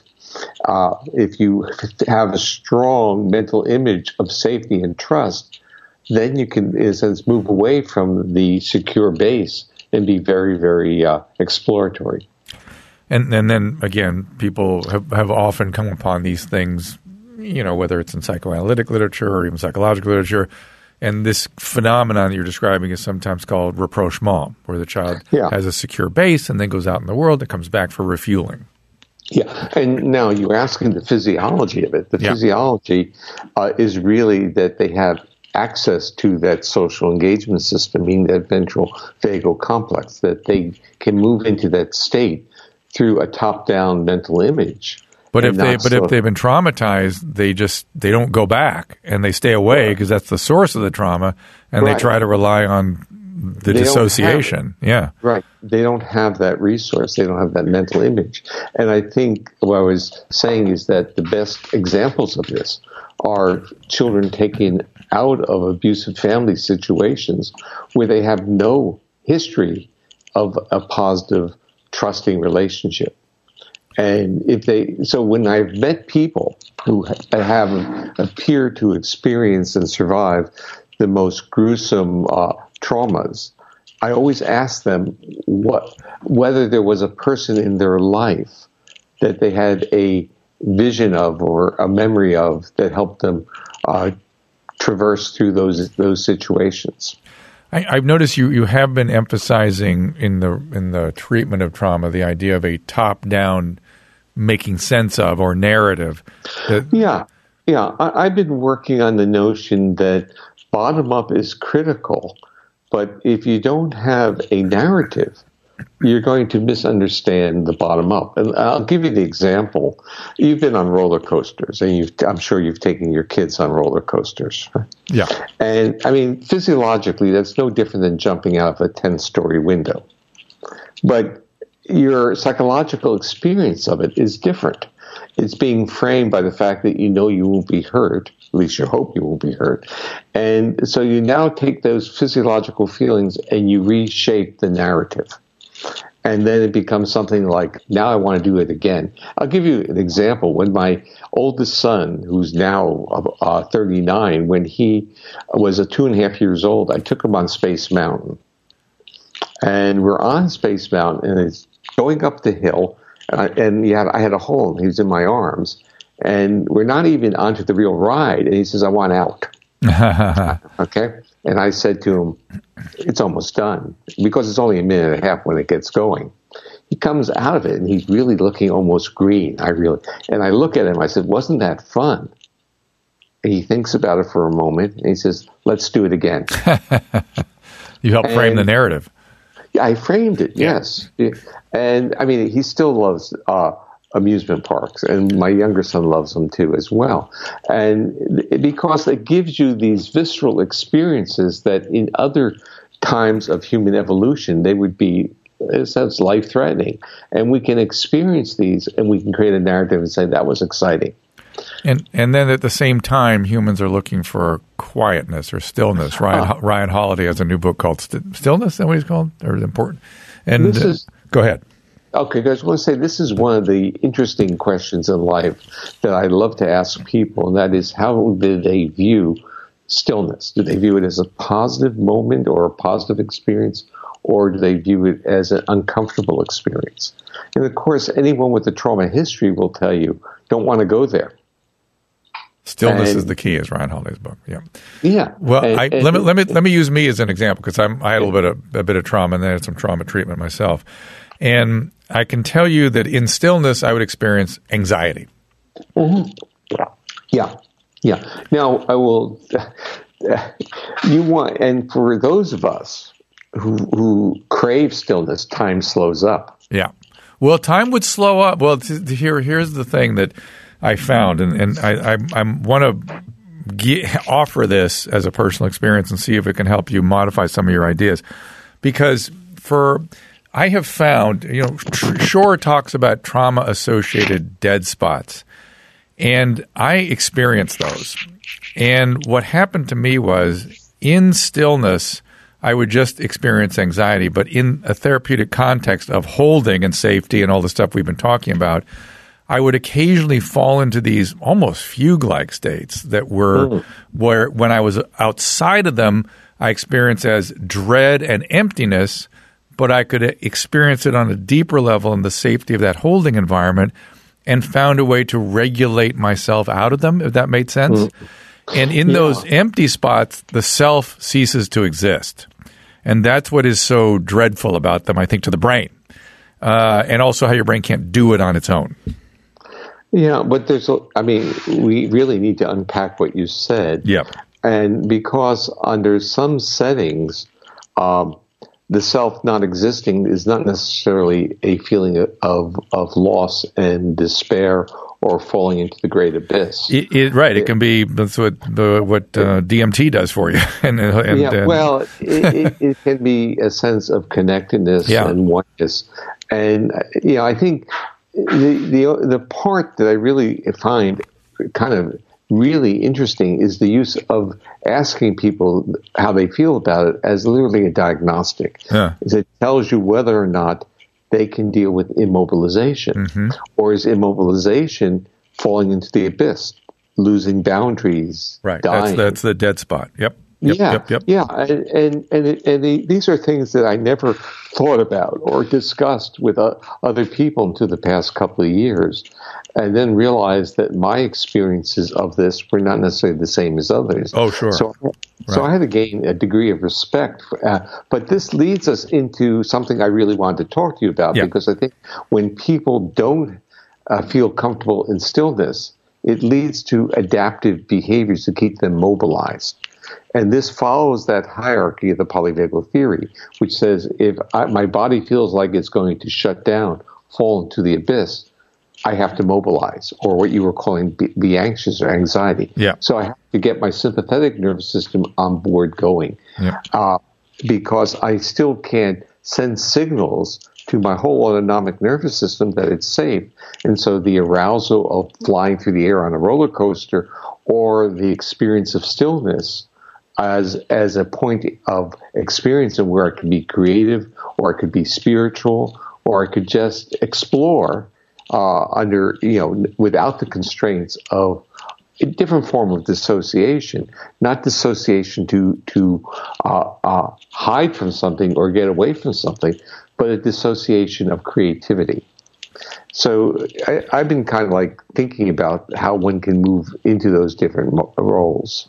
If you have a strong mental image of safety and trust, then you can, in a sense, move away from the secure base and be very, very exploratory. And then, again, people have often come upon these things, whether it's in psychoanalytic literature or even psychological literature, and this phenomenon that you're describing is sometimes called rapprochement, where the child has a secure base and then goes out in the world and comes back for refueling. Yeah, and now you're asking the physiology of it. The physiology is really that they have access to that social engagement system, meaning that ventral vagal complex, that they can move into that state through a top-down mental image. But if they've been traumatized, they don't go back and they stay away because that's the source of the trauma, and they try to rely on the dissociation. Right. They don't have that resource. They don't have that mental image. And I think what I was saying is that the best examples of this are children taken out of abusive family situations where they have no history of a positive, trusting relationship. And so when I've met people who have appeared to experience and survive the most gruesome traumas, I always ask them whether there was a person in their life that they had a vision of or a memory of that helped them traverse through those situations. I've noticed you have been emphasizing in the treatment of trauma the idea of a top-down making sense of or narrative. I've been working on the notion that bottom-up is critical, but if you don't have a narrative, you're going to misunderstand the bottom-up. And I'll give you the example. You've been on roller coasters, and I'm sure you've taken your kids on roller coasters. Yeah. And, I mean, physiologically, that's no different than jumping out of a 10-story window. But your psychological experience of it is different. It's being framed by the fact that you know you won't be hurt, at least you hope you won't be hurt. And so you now take those physiological feelings and you reshape the narrative. And then it becomes something like, now I want to do it again. I'll give you an example. When my oldest son, who's now 39, when he was 2.5 years old, I took him on Space Mountain. And we're on Space Mountain, and it's going up the hill, and I had a hole. He was in my arms, and we're not even onto the real ride. And he says, "I want out." Okay, and I said to him, it's almost done because it's only a minute and a half when it gets going. He comes out of it and he's really looking almost green. And I look at him, I said, wasn't that fun? And he thinks about it for a moment and he says, let's do it again. You helped frame the narrative. Yeah, I framed it, yes. And I mean, he still loves amusement parks, and my younger son loves them too as well. And because it gives you these visceral experiences that in other times of human evolution, they would be, in a sense, life-threatening. And we can experience these, and we can create a narrative and say, that was exciting. And then at the same time, humans are looking for quietness or stillness. Ryan Holiday has a new book called Stillness. Is that what he's called? Or important? And go ahead. Okay, guys, I want to say this is one of the interesting questions in life that I love to ask people, and that is, how do they view stillness? Do they view it as a positive moment or a positive experience, or do they view it as an uncomfortable experience? And of course, anyone with a trauma history will tell you, don't want to go there. Stillness is the key, is Ryan Holiday's book. Yeah. Yeah. Well, let me use me as an example, because I had a bit of trauma, and then I had some trauma treatment myself, and I can tell you that in stillness I would experience anxiety. Mm-hmm. Yeah. Now I will. And for those of us who crave stillness, time slows up. Yeah. Well, time would slow up. Well, here's the thing that I found, and I want to offer this as a personal experience and see if it can help you modify some of your ideas. Because I have found, Shore talks about trauma-associated dead spots, and I experienced those. And what happened to me was, in stillness, I would just experience anxiety, but in a therapeutic context of holding and safety and all the stuff we've been talking about, I would occasionally fall into these almost fugue-like states that were where when I was outside of them, I experienced as dread and emptiness, but I could experience it on a deeper level in the safety of that holding environment and found a way to regulate myself out of them, if that made sense. And in those empty spots, the self ceases to exist. And that's what is so dreadful about them, I think, to the brain. And also how your brain can't do it on its own. Yeah, but we really need to unpack what you said. Yep. And because under some settings, the self not existing is not necessarily a feeling of loss and despair or falling into the great abyss. It can be. That's what DMT does for you. It can be a sense of connectedness and oneness. And I think the part that I really find kind of really interesting is the use of asking people how they feel about it as literally a diagnostic. Yeah. It tells you whether or not they can deal with immobilization, or is immobilization falling into the abyss, losing boundaries, dying. That's the dead spot. Yep. Yeah. And these are things that I never thought about or discussed with other people until the past couple of years, and then realized that my experiences of this were not necessarily the same as others. Oh, sure. So I had to gain a degree of respect. But this leads us into something I really wanted to talk to you about, because I think when people don't feel comfortable in stillness, it leads to adaptive behaviors to keep them mobilized. And this follows that hierarchy of the polyvagal theory, which says if my body feels like it's going to shut down, fall into the abyss, I have to mobilize, or what you were calling be anxious or anxiety. Yeah. So I have to get my sympathetic nervous system on board going, because I still can't send signals to my whole autonomic nervous system that it's safe. And so the arousal of flying through the air on a roller coaster, or the experience of stillness as a point of experience and where it can be creative, or it could be spiritual, or it could just explore under, without the constraints of a different form of dissociation, not dissociation to hide from something or get away from something, but a dissociation of creativity. So I've been kind of like thinking about how one can move into those different roles.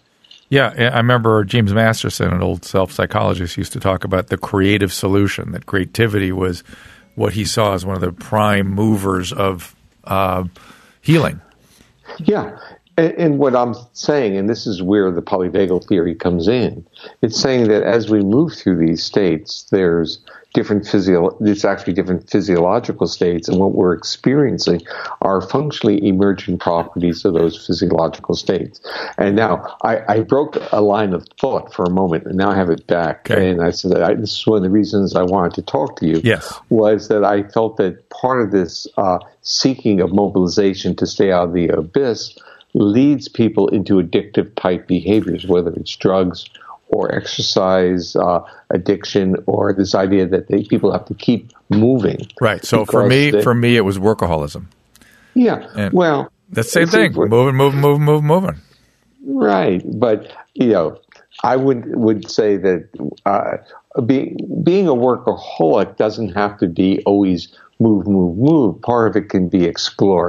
Yeah, I remember James Masterson, an old self-psychologist, used to talk about the creative solution, that creativity was what he saw as one of the prime movers of healing. Yeah. And what I'm saying, and this is where the polyvagal theory comes in, it's saying that as we move through these states, there's different physiological states, and what we're experiencing are functionally emergent properties of those physiological states. And now I broke a line of thought for a moment, and now I have it back. Okay. And I said that this is one of the reasons I wanted to talk to you. Yes. Was that I felt that part of this seeking of mobilization to stay out of the abyss leads people into addictive type behaviors, whether it's drugs or exercise, addiction, or this idea that people have to keep moving. Right. So for me, it was workaholism. Yeah. And well, that's the same thing. Moving. Right. But, I would say that being a workaholic doesn't have to be always move. Part of it can be explore.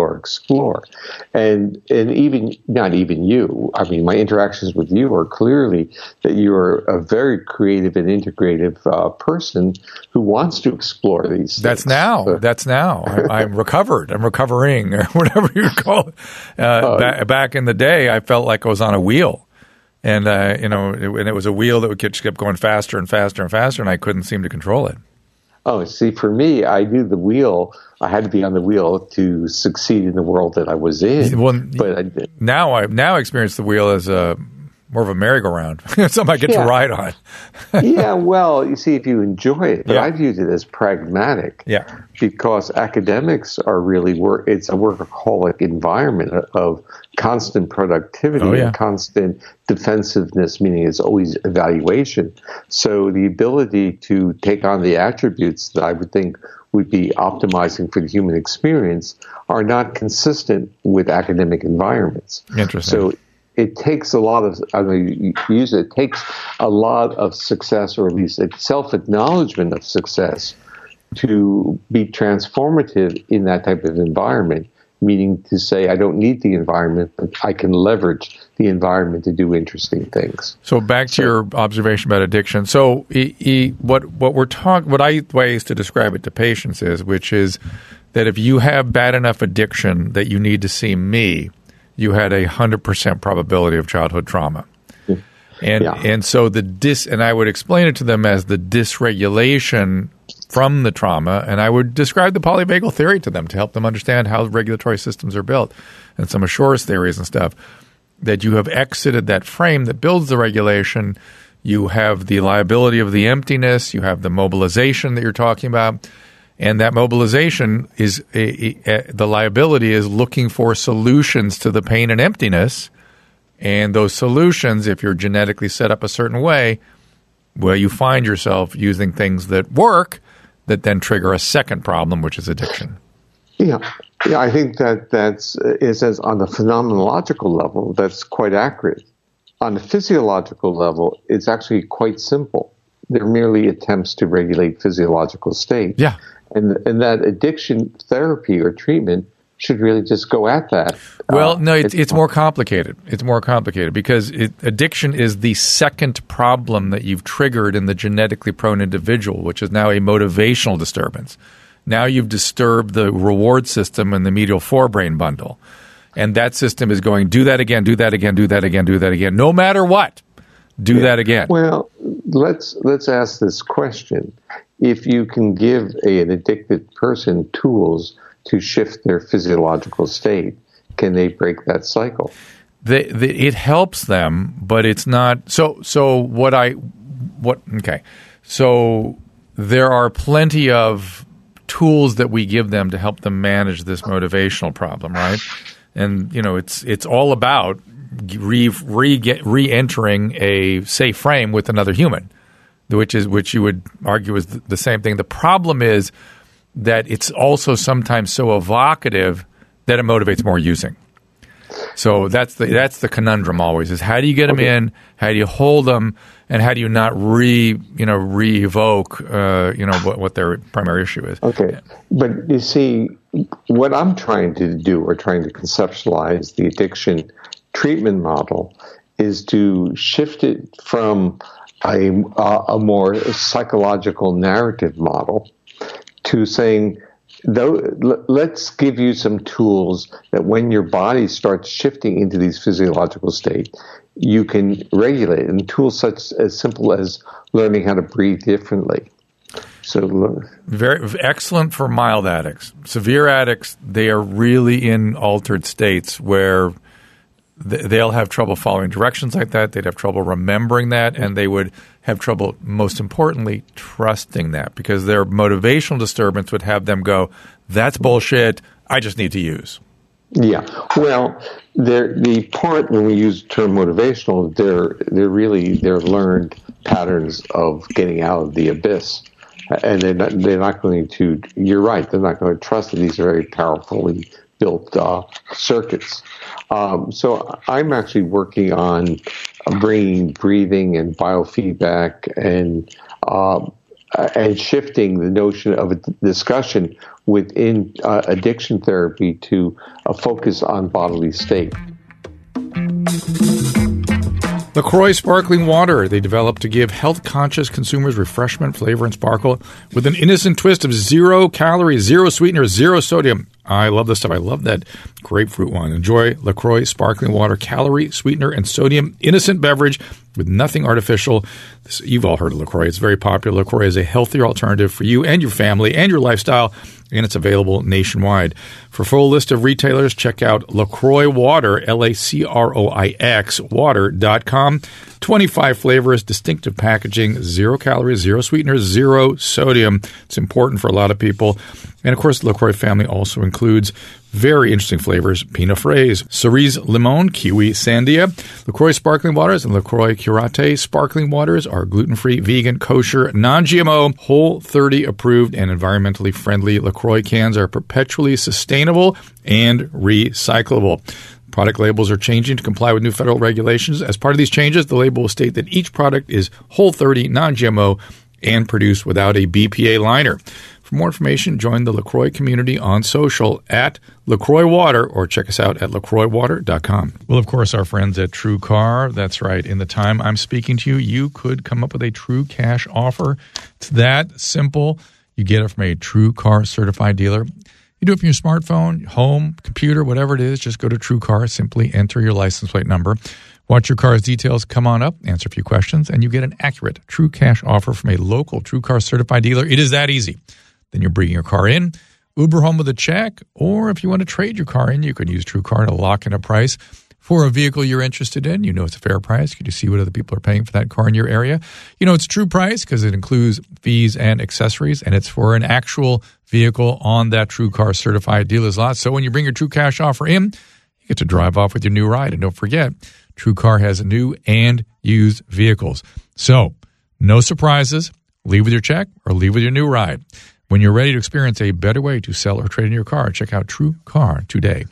And even, not even you, I mean, my interactions with you are clearly that you're a very creative and integrative person who wants to explore these things. That's now. I'm recovered. I'm recovering, or whatever you call it. Back in the day, I felt like I was on a wheel. And, it was a wheel that just kept going faster and faster and faster, and I couldn't seem to control it. Oh, see, for me, I knew the wheel. I had to be on the wheel to succeed in the world that I was in. Well, but I did. Now I experience the wheel as more of a merry-go-round, something I get to ride on. Yeah, well, you see, if you enjoy it, but Yeah. I viewed it as pragmatic. Yeah. Because academics are really it's a workaholic environment of constant productivity and constant defensiveness, meaning it's always evaluation. So the ability to take on the attributes that I would think would be optimizing for the human experience are not consistent with academic environments. Interesting. So it takes a lot of, it takes a lot of success, or at least a self-acknowledgement of success, to be transformative in that type of environment, meaning to say, I don't need the environment, but I can leverage the environment to do interesting things. So back to your observation about addiction. So what I used to describe it to patients is, which is that if you have bad enough addiction that you need to see me, you had 100% probability of childhood trauma. And so and I would explain it to them as the dysregulation from the trauma, and I would describe the polyvagal theory to them to help them understand how regulatory systems are built, and some Assurance theories and stuff, that you have exited that frame that builds the regulation. You have the liability of the emptiness, you have the mobilization that you're talking about, and that mobilization is the liability is looking for solutions to the pain and emptiness. And those solutions, if you're genetically set up a certain way, well, you find yourself using things that work that then trigger a second problem, which is addiction. Yeah, I think that's on the phenomenological level, that's quite accurate. On the physiological level, it's actually quite simple. They're merely attempts to regulate physiological states. Yeah. And that addiction therapy or treatment should really just go at that. Well, no, it's more complicated. It's more complicated because addiction is the second problem that you've triggered in the genetically prone individual, which is now a motivational disturbance. Now you've disturbed the reward system in the medial forebrain bundle. And that system is going, do that again, do that again, do that again, do that again. No matter what, do that again. Well, let's ask this question. If you can give an addicted person tools to shift their physiological state, can they break that cycle? It helps them, but it's not. So there are plenty of tools that we give them to help them manage this motivational problem, right? And it's all about re-entering a safe frame with another human, which you would argue is the same thing. The problem is that it's also sometimes so evocative that it motivates more using. So that's the conundrum always, is how do you get them in, how do you hold them, and how do you not re-evoke what their primary issue is. Okay, but you see, what I'm trying to do, or trying to conceptualize the addiction treatment model, is to shift it from a more psychological narrative model to saying, let's give you some tools that when your body starts shifting into these physiological states, you can regulate it. And tools such as simple as learning how to breathe differently. So very excellent for mild addicts. Severe addicts, they are really in altered states where they'll have trouble following directions like that. They'd have trouble remembering that, and they would have trouble, most importantly, trusting that, because their motivational disturbance would have them go, that's bullshit, I just need to use. Yeah. Well, the part when we use the term motivational, they're learned patterns of getting out of the abyss. And they're not going to, you're right, they're not going to trust that these are very powerfully built circuits. So I'm actually working on bringing breathing and biofeedback and shifting the notion of a discussion within addiction therapy to a focus on bodily state. LaCroix Sparkling Water, they developed to give health-conscious consumers refreshment, flavor, and sparkle with an innocent twist of 0 calories, 0 sweetener, 0 sodium. I love this stuff. I love that grapefruit one. Enjoy LaCroix Sparkling Water, calorie, sweetener, and sodium innocent beverage with nothing artificial. You've all heard of LaCroix. It's very popular. LaCroix is a healthier alternative for you and your family and your lifestyle, and it's available nationwide. For a full list of retailers, check out LaCroix Water, LaCroix water.com. 25 flavors, distinctive packaging, 0 calories, 0 sweeteners, 0 sodium. It's important for a lot of people. And, of course, the LaCroix family also includes very interesting flavors: Pinot Fraise, Cerise Limon, Kiwi Sandia. LaCroix Sparkling Waters and LaCroix Curate Sparkling Waters are gluten-free, vegan, kosher, non-GMO, Whole30 approved, and environmentally friendly. LaCroix cans are perpetually sustainable and recyclable. Product labels are changing to comply with new federal regulations. As part of these changes, the label will state that each product is Whole30, non-GMO, and produced without a BPA liner. For more information, join the LaCroix community on social at LaCroix Water or check us out at LaCroixwater.com. Well, of course, our friends at TrueCar, that's right. In the time I'm speaking to you, you could come up with a true cash offer. It's that simple. You get it from a TrueCar certified dealer. You do it from your smartphone, home, computer, whatever it is. Just go to TrueCar, simply enter your license plate number. Watch your car's details come on up, answer a few questions, and you get an accurate true cash offer from a local TrueCar certified dealer. It is that easy. Then you're bringing your car in, Uber home with a check, or if you want to trade your car in, you can use TrueCar to lock in a price for a vehicle you're interested in. You know it's a fair price. You can see what other people are paying for that car in your area. You know it's true price because it includes fees and accessories, and it's for an actual vehicle on that TrueCar certified dealer's lot. So when you bring your true cash offer in, you get to drive off with your new ride. And don't forget, TrueCar has new and used vehicles. So no surprises. Leave with your check or leave with your new ride. When you're ready to experience a better way to sell or trade in your car, check out TrueCar today.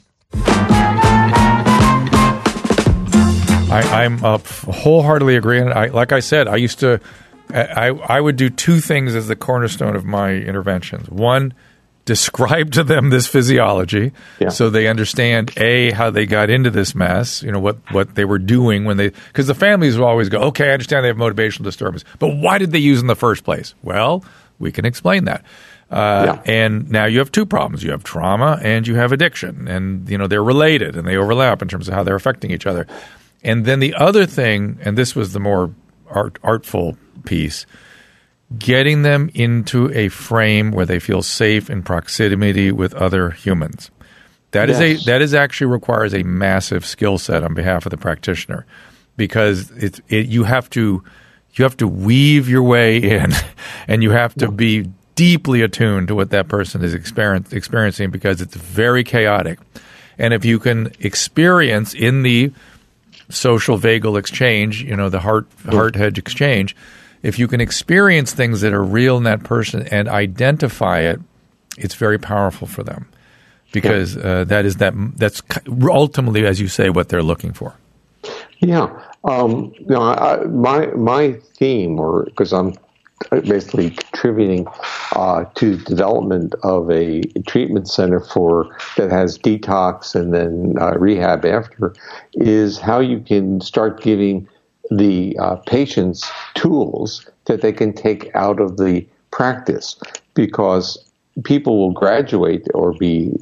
I'm wholeheartedly agreeing. Like I said, I would do two things as the cornerstone of my interventions. One, describe to them this physiology so they understand, A, how they got into this mess, you know, what they were doing when they – because the families will always go, okay, I understand they have motivational disturbance, but why did they use in the first place? Well, we can explain that. And now you have two problems. You have trauma and you have addiction. And, you know, they're related and they overlap in terms of how they're affecting each other. And then the other thing, and this was the more artful piece, getting them into a frame where they feel safe in proximity with other humans. That is actually requires a massive skill set on behalf of the practitioner, because you have to weave your way in, and you have to be deeply attuned to what that person is experiencing, because it's very chaotic. And if you can experience in the social vagal exchange, you know, the heart-head exchange, if you can experience things that are real in that person and identify it, it's very powerful for them, because that's ultimately, as you say, what they're looking for. Yeah. My theme, or because I'm basically contributing to the development of a treatment center that has detox and then rehab after, is how you can start giving the patients tools that they can take out of the practice, because people will graduate or be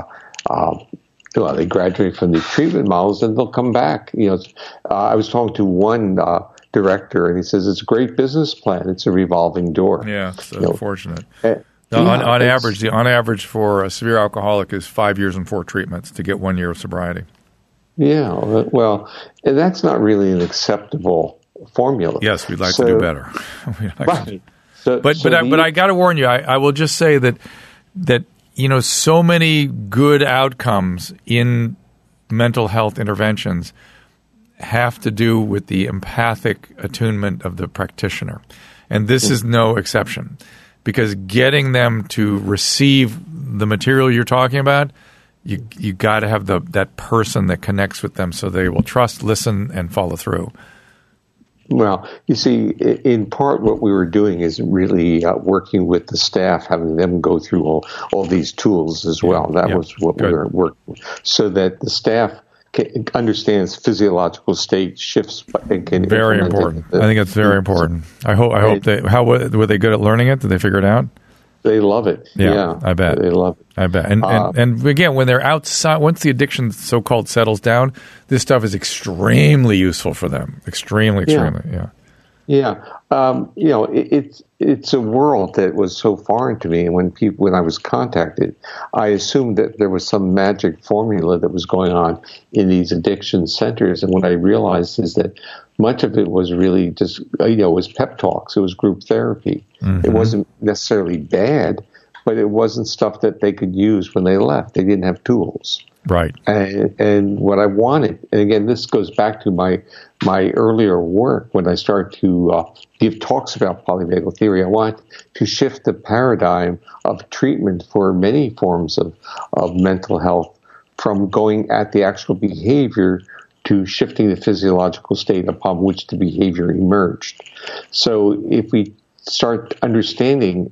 they graduate from the treatment models and they'll come back. I was talking to one director, and he says it's a great business plan. It's a revolving door. Yeah, it's unfortunate. On average for a severe alcoholic is 5 years and 4 treatments to get 1 year of sobriety. Yeah, well, and that's not really an acceptable formula. Yes, we'd like to do better. Right. But I got to warn you. I will just say that so many good outcomes in mental health interventions have to do with the empathic attunement of the practitioner. And this is no exception, because getting them to receive the material you're talking about, you got to have that person that connects with them so they will trust, listen, and follow through. Well, you see, in part what we were doing is really working with the staff, having them go through all these tools as well. That was what we were working with, so that the staff understands physiological state shifts and can. Very important. I think it's very important. I hope were they good at learning it? Did they figure it out? They love it. Yeah, I bet. They love it. I bet. And again, when they're outside, once the addiction so-called settles down, this stuff is extremely useful for them. Extremely. Yeah. It's a world that was so foreign to me. And when I was contacted, I assumed that there was some magic formula that was going on in these addiction centers. And what I realized is that much of it was really just, it was pep talks. It was group therapy. Mm-hmm. It wasn't necessarily bad, but it wasn't stuff that they could use when they left. They didn't have tools. Right. And what I wanted, and again, this goes back to my earlier work when I started to give talks about polyvagal theory. I want to shift the paradigm of treatment for many forms of mental health, from going at the actual behavior to shifting the physiological state upon which the behavior emerged. So if we start understanding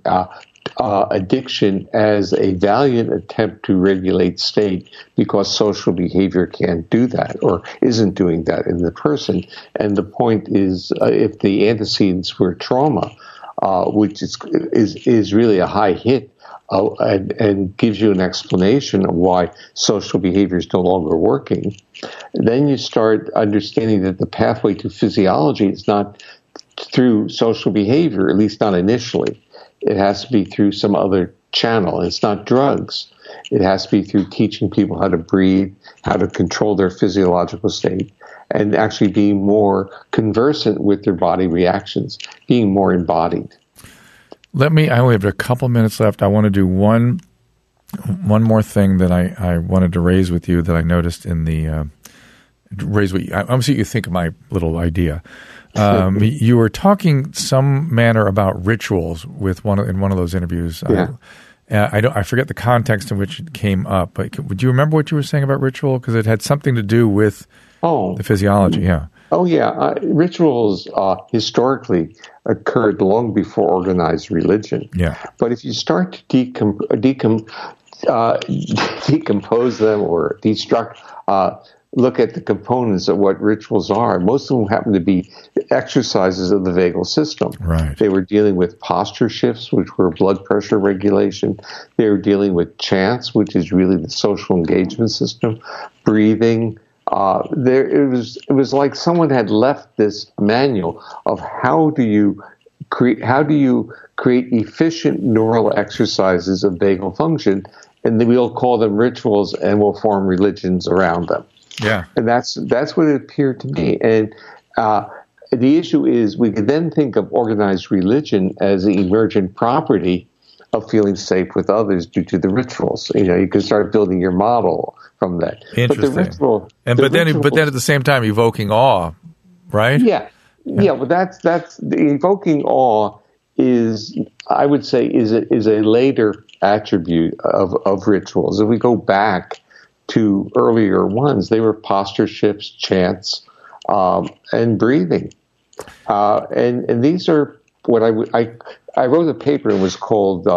addiction as a valiant attempt to regulate state, because social behavior can't do that or isn't doing that in the person. And the point is, if the antecedents were trauma, which is really a high hit, and gives you an explanation of why social behavior is no longer working, then you start understanding that the pathway to physiology is not through social behavior, at least not initially. It has to be through some other channel. It's not drugs. It has to be through teaching people how to breathe, how to control their physiological state, and actually being more conversant with their body reactions, being more embodied. I only have a couple minutes left. I want to do one more thing that I wanted to raise with you that I noticed in the I want to see what you think of my little idea. You were talking some manner about rituals in one of those interviews. Yeah. I forget the context in which it came up, but would you remember what you were saying about ritual? Because it had something to do with the physiology. Yeah. Oh, yeah. Rituals historically occurred long before organized religion. Yeah. But if you start to decompose them or destruct, look at the components of what rituals are, most of them happen to be exercises of the vagal system. Right. They were dealing with posture shifts, which were blood pressure regulation. They were dealing with chants, which is really the social engagement system, breathing. It was like someone had left this manual of how do you create efficient neural exercises of vagal function, and then we'll call them rituals, and we'll form religions around them. Yeah, and that's what it appeared to me. And the issue is, we could then think of organized religion as the emergent property of feeling safe with others due to the rituals. You can start building your model from that. Interesting. But then at the same time, evoking awe, right? Yeah. But that's the evoking awe is, I would say, is a later attribute of rituals. If we go back to earlier ones, they were posture shifts, chants, and breathing. And these are I wrote a paper. It was called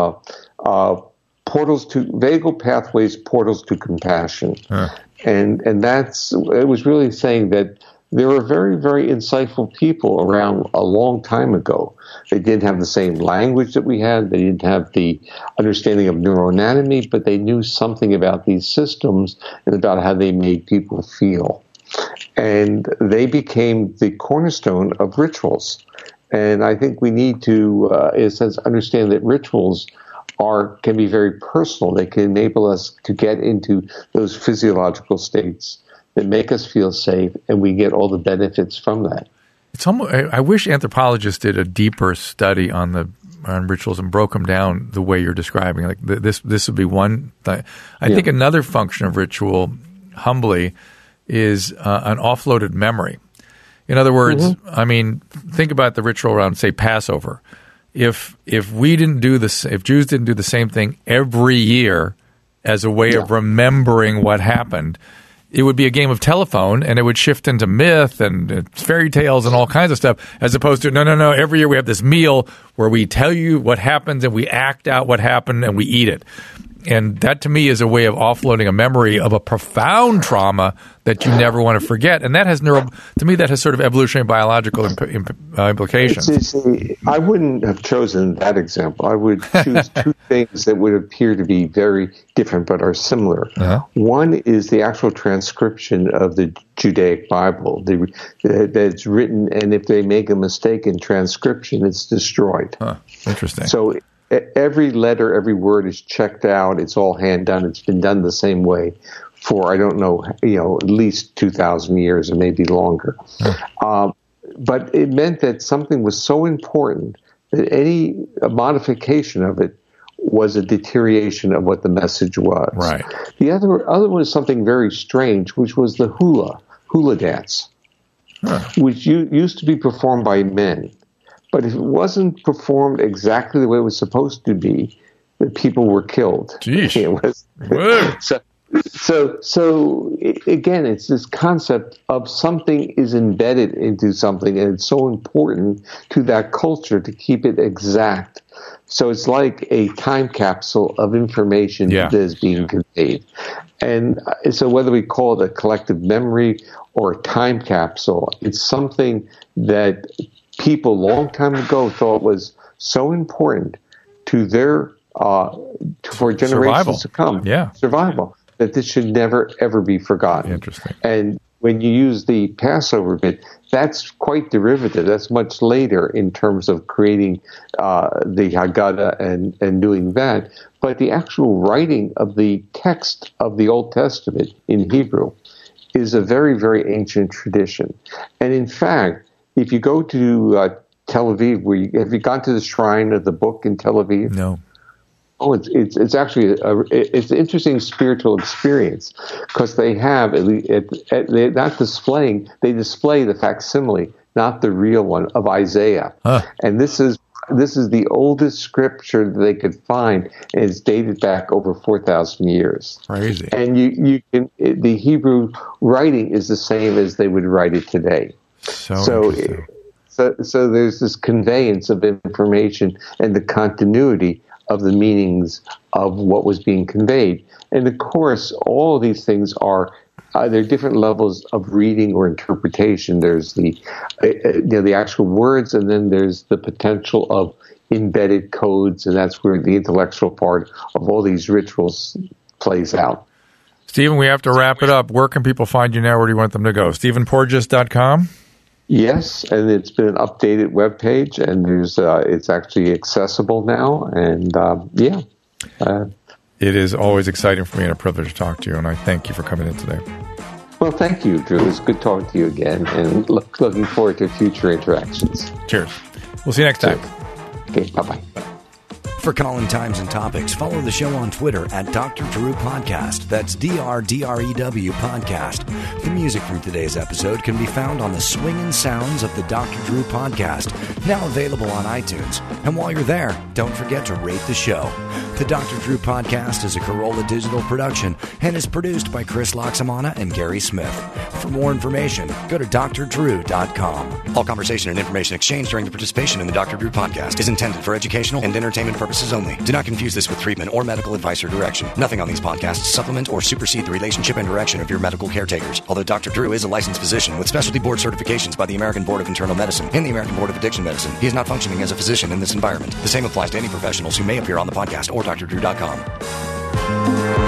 Vagal Pathways, Portals to Compassion. And it was really saying that there were very, very insightful people around a long time ago. They didn't have the same language that we had. They didn't have the understanding of neuroanatomy, but they knew something about these systems and about how they made people feel. And they became the cornerstone of rituals. And I think we need to, in a sense, understand that rituals can be very personal. They can enable us to get into those physiological states that make us feel safe, and we get all the benefits from that. It's almost, I wish anthropologists did a deeper study on rituals and broke them down the way you're describing. Like this would be one thing. I think another function of ritual, humbly, is an offloaded memory. In other words, I mean, think about the ritual around, say, Passover. If we didn't do this, if Jews didn't do the same thing every year as a way of remembering what happened, it would be a game of telephone, and it would shift into myth and fairy tales and all kinds of stuff, as opposed to, no, every year we have this meal where we tell you what happens and we act out what happened and we eat it. And that, to me, is a way of offloading a memory of a profound trauma that you never want to forget. And that has to me, that has sort of evolutionary biological implications. I wouldn't have chosen that example. I would choose two things that would appear to be very different but are similar. One is the actual transcription of the Judaic Bible that's written, and if they make a mistake in transcription, it's destroyed. Interesting. So every letter, every word is checked out. It's all hand done. It's been done the same way for, I don't know, at least 2,000 years or maybe longer. But it meant that something was so important that any modification of it was a deterioration of what the message was. Right. The other one was something very strange, which was the hula dance, which used to be performed by men. But if it wasn't performed exactly the way it was supposed to be, the people were killed. So again, it's this concept of something is embedded into something, and it's so important to that culture to keep it exact. So it's like a time capsule of information that is being conveyed. And so whether we call it a collective memory or a time capsule, it's something that people a long time ago thought was so important to their for generations to come. Survival. That this should never, ever be forgotten. Interesting. And when you use the Passover bit, that's quite derivative. That's much later in terms of creating the Haggadah and doing that. But the actual writing of the text of the Old Testament in Hebrew is a very, very ancient tradition. And in fact, if you go to Tel Aviv, have you gone to the Shrine of the Book in Tel Aviv? No. Oh, it's actually it's an interesting spiritual experience because they have they're not displaying, they display the facsimile, not the real one of Isaiah, and this is the oldest scripture that they could find, and it's dated back over 4,000 years. Crazy. And you can the Hebrew writing is the same as they would write it today. So there's this conveyance of information and the continuity of the meanings of what was being conveyed. And of course, all of these things are, there are different levels of reading or interpretation. There's the actual words, and then there's the potential of embedded codes, and that's where the intellectual part of all these rituals plays out. Stephen, we have to wrap it up. Where can people find you now? Where do you want them to go? StephenPorges.com? Yes, and it's been an updated webpage, and it's actually accessible now, and it is always exciting for me and a privilege to talk to you, and I thank you for coming in today. Well, thank you, Drew. It's good talking to you again, and looking forward to future interactions. Cheers. We'll see you next time. Okay, bye-bye. For Colin Times and Topics, follow the show on Twitter at Dr. Drew Podcast. That's DRDREW Podcast. The music from today's episode can be found on the Swingin' Sounds of the Dr. Drew Podcast, now available on iTunes. And while you're there, don't forget to rate the show. The Dr. Drew Podcast is a Corolla Digital production and is produced by Chris Loxamana and Gary Smith. For more information, go to drdrew.com. All conversation and information exchanged during the participation in the Dr. Drew Podcast is intended for educational and entertainment purposes only. Do not confuse this with treatment or medical advice or direction. Nothing on these podcasts supplement or supersede the relationship and direction of your medical caretakers. Although Dr. Drew is a licensed physician with specialty board certifications by the American Board of Internal Medicine and the American Board of Addiction Medicine, he is not functioning as a physician in this environment. The same applies to any professionals who may appear on the podcast or drdrew.com.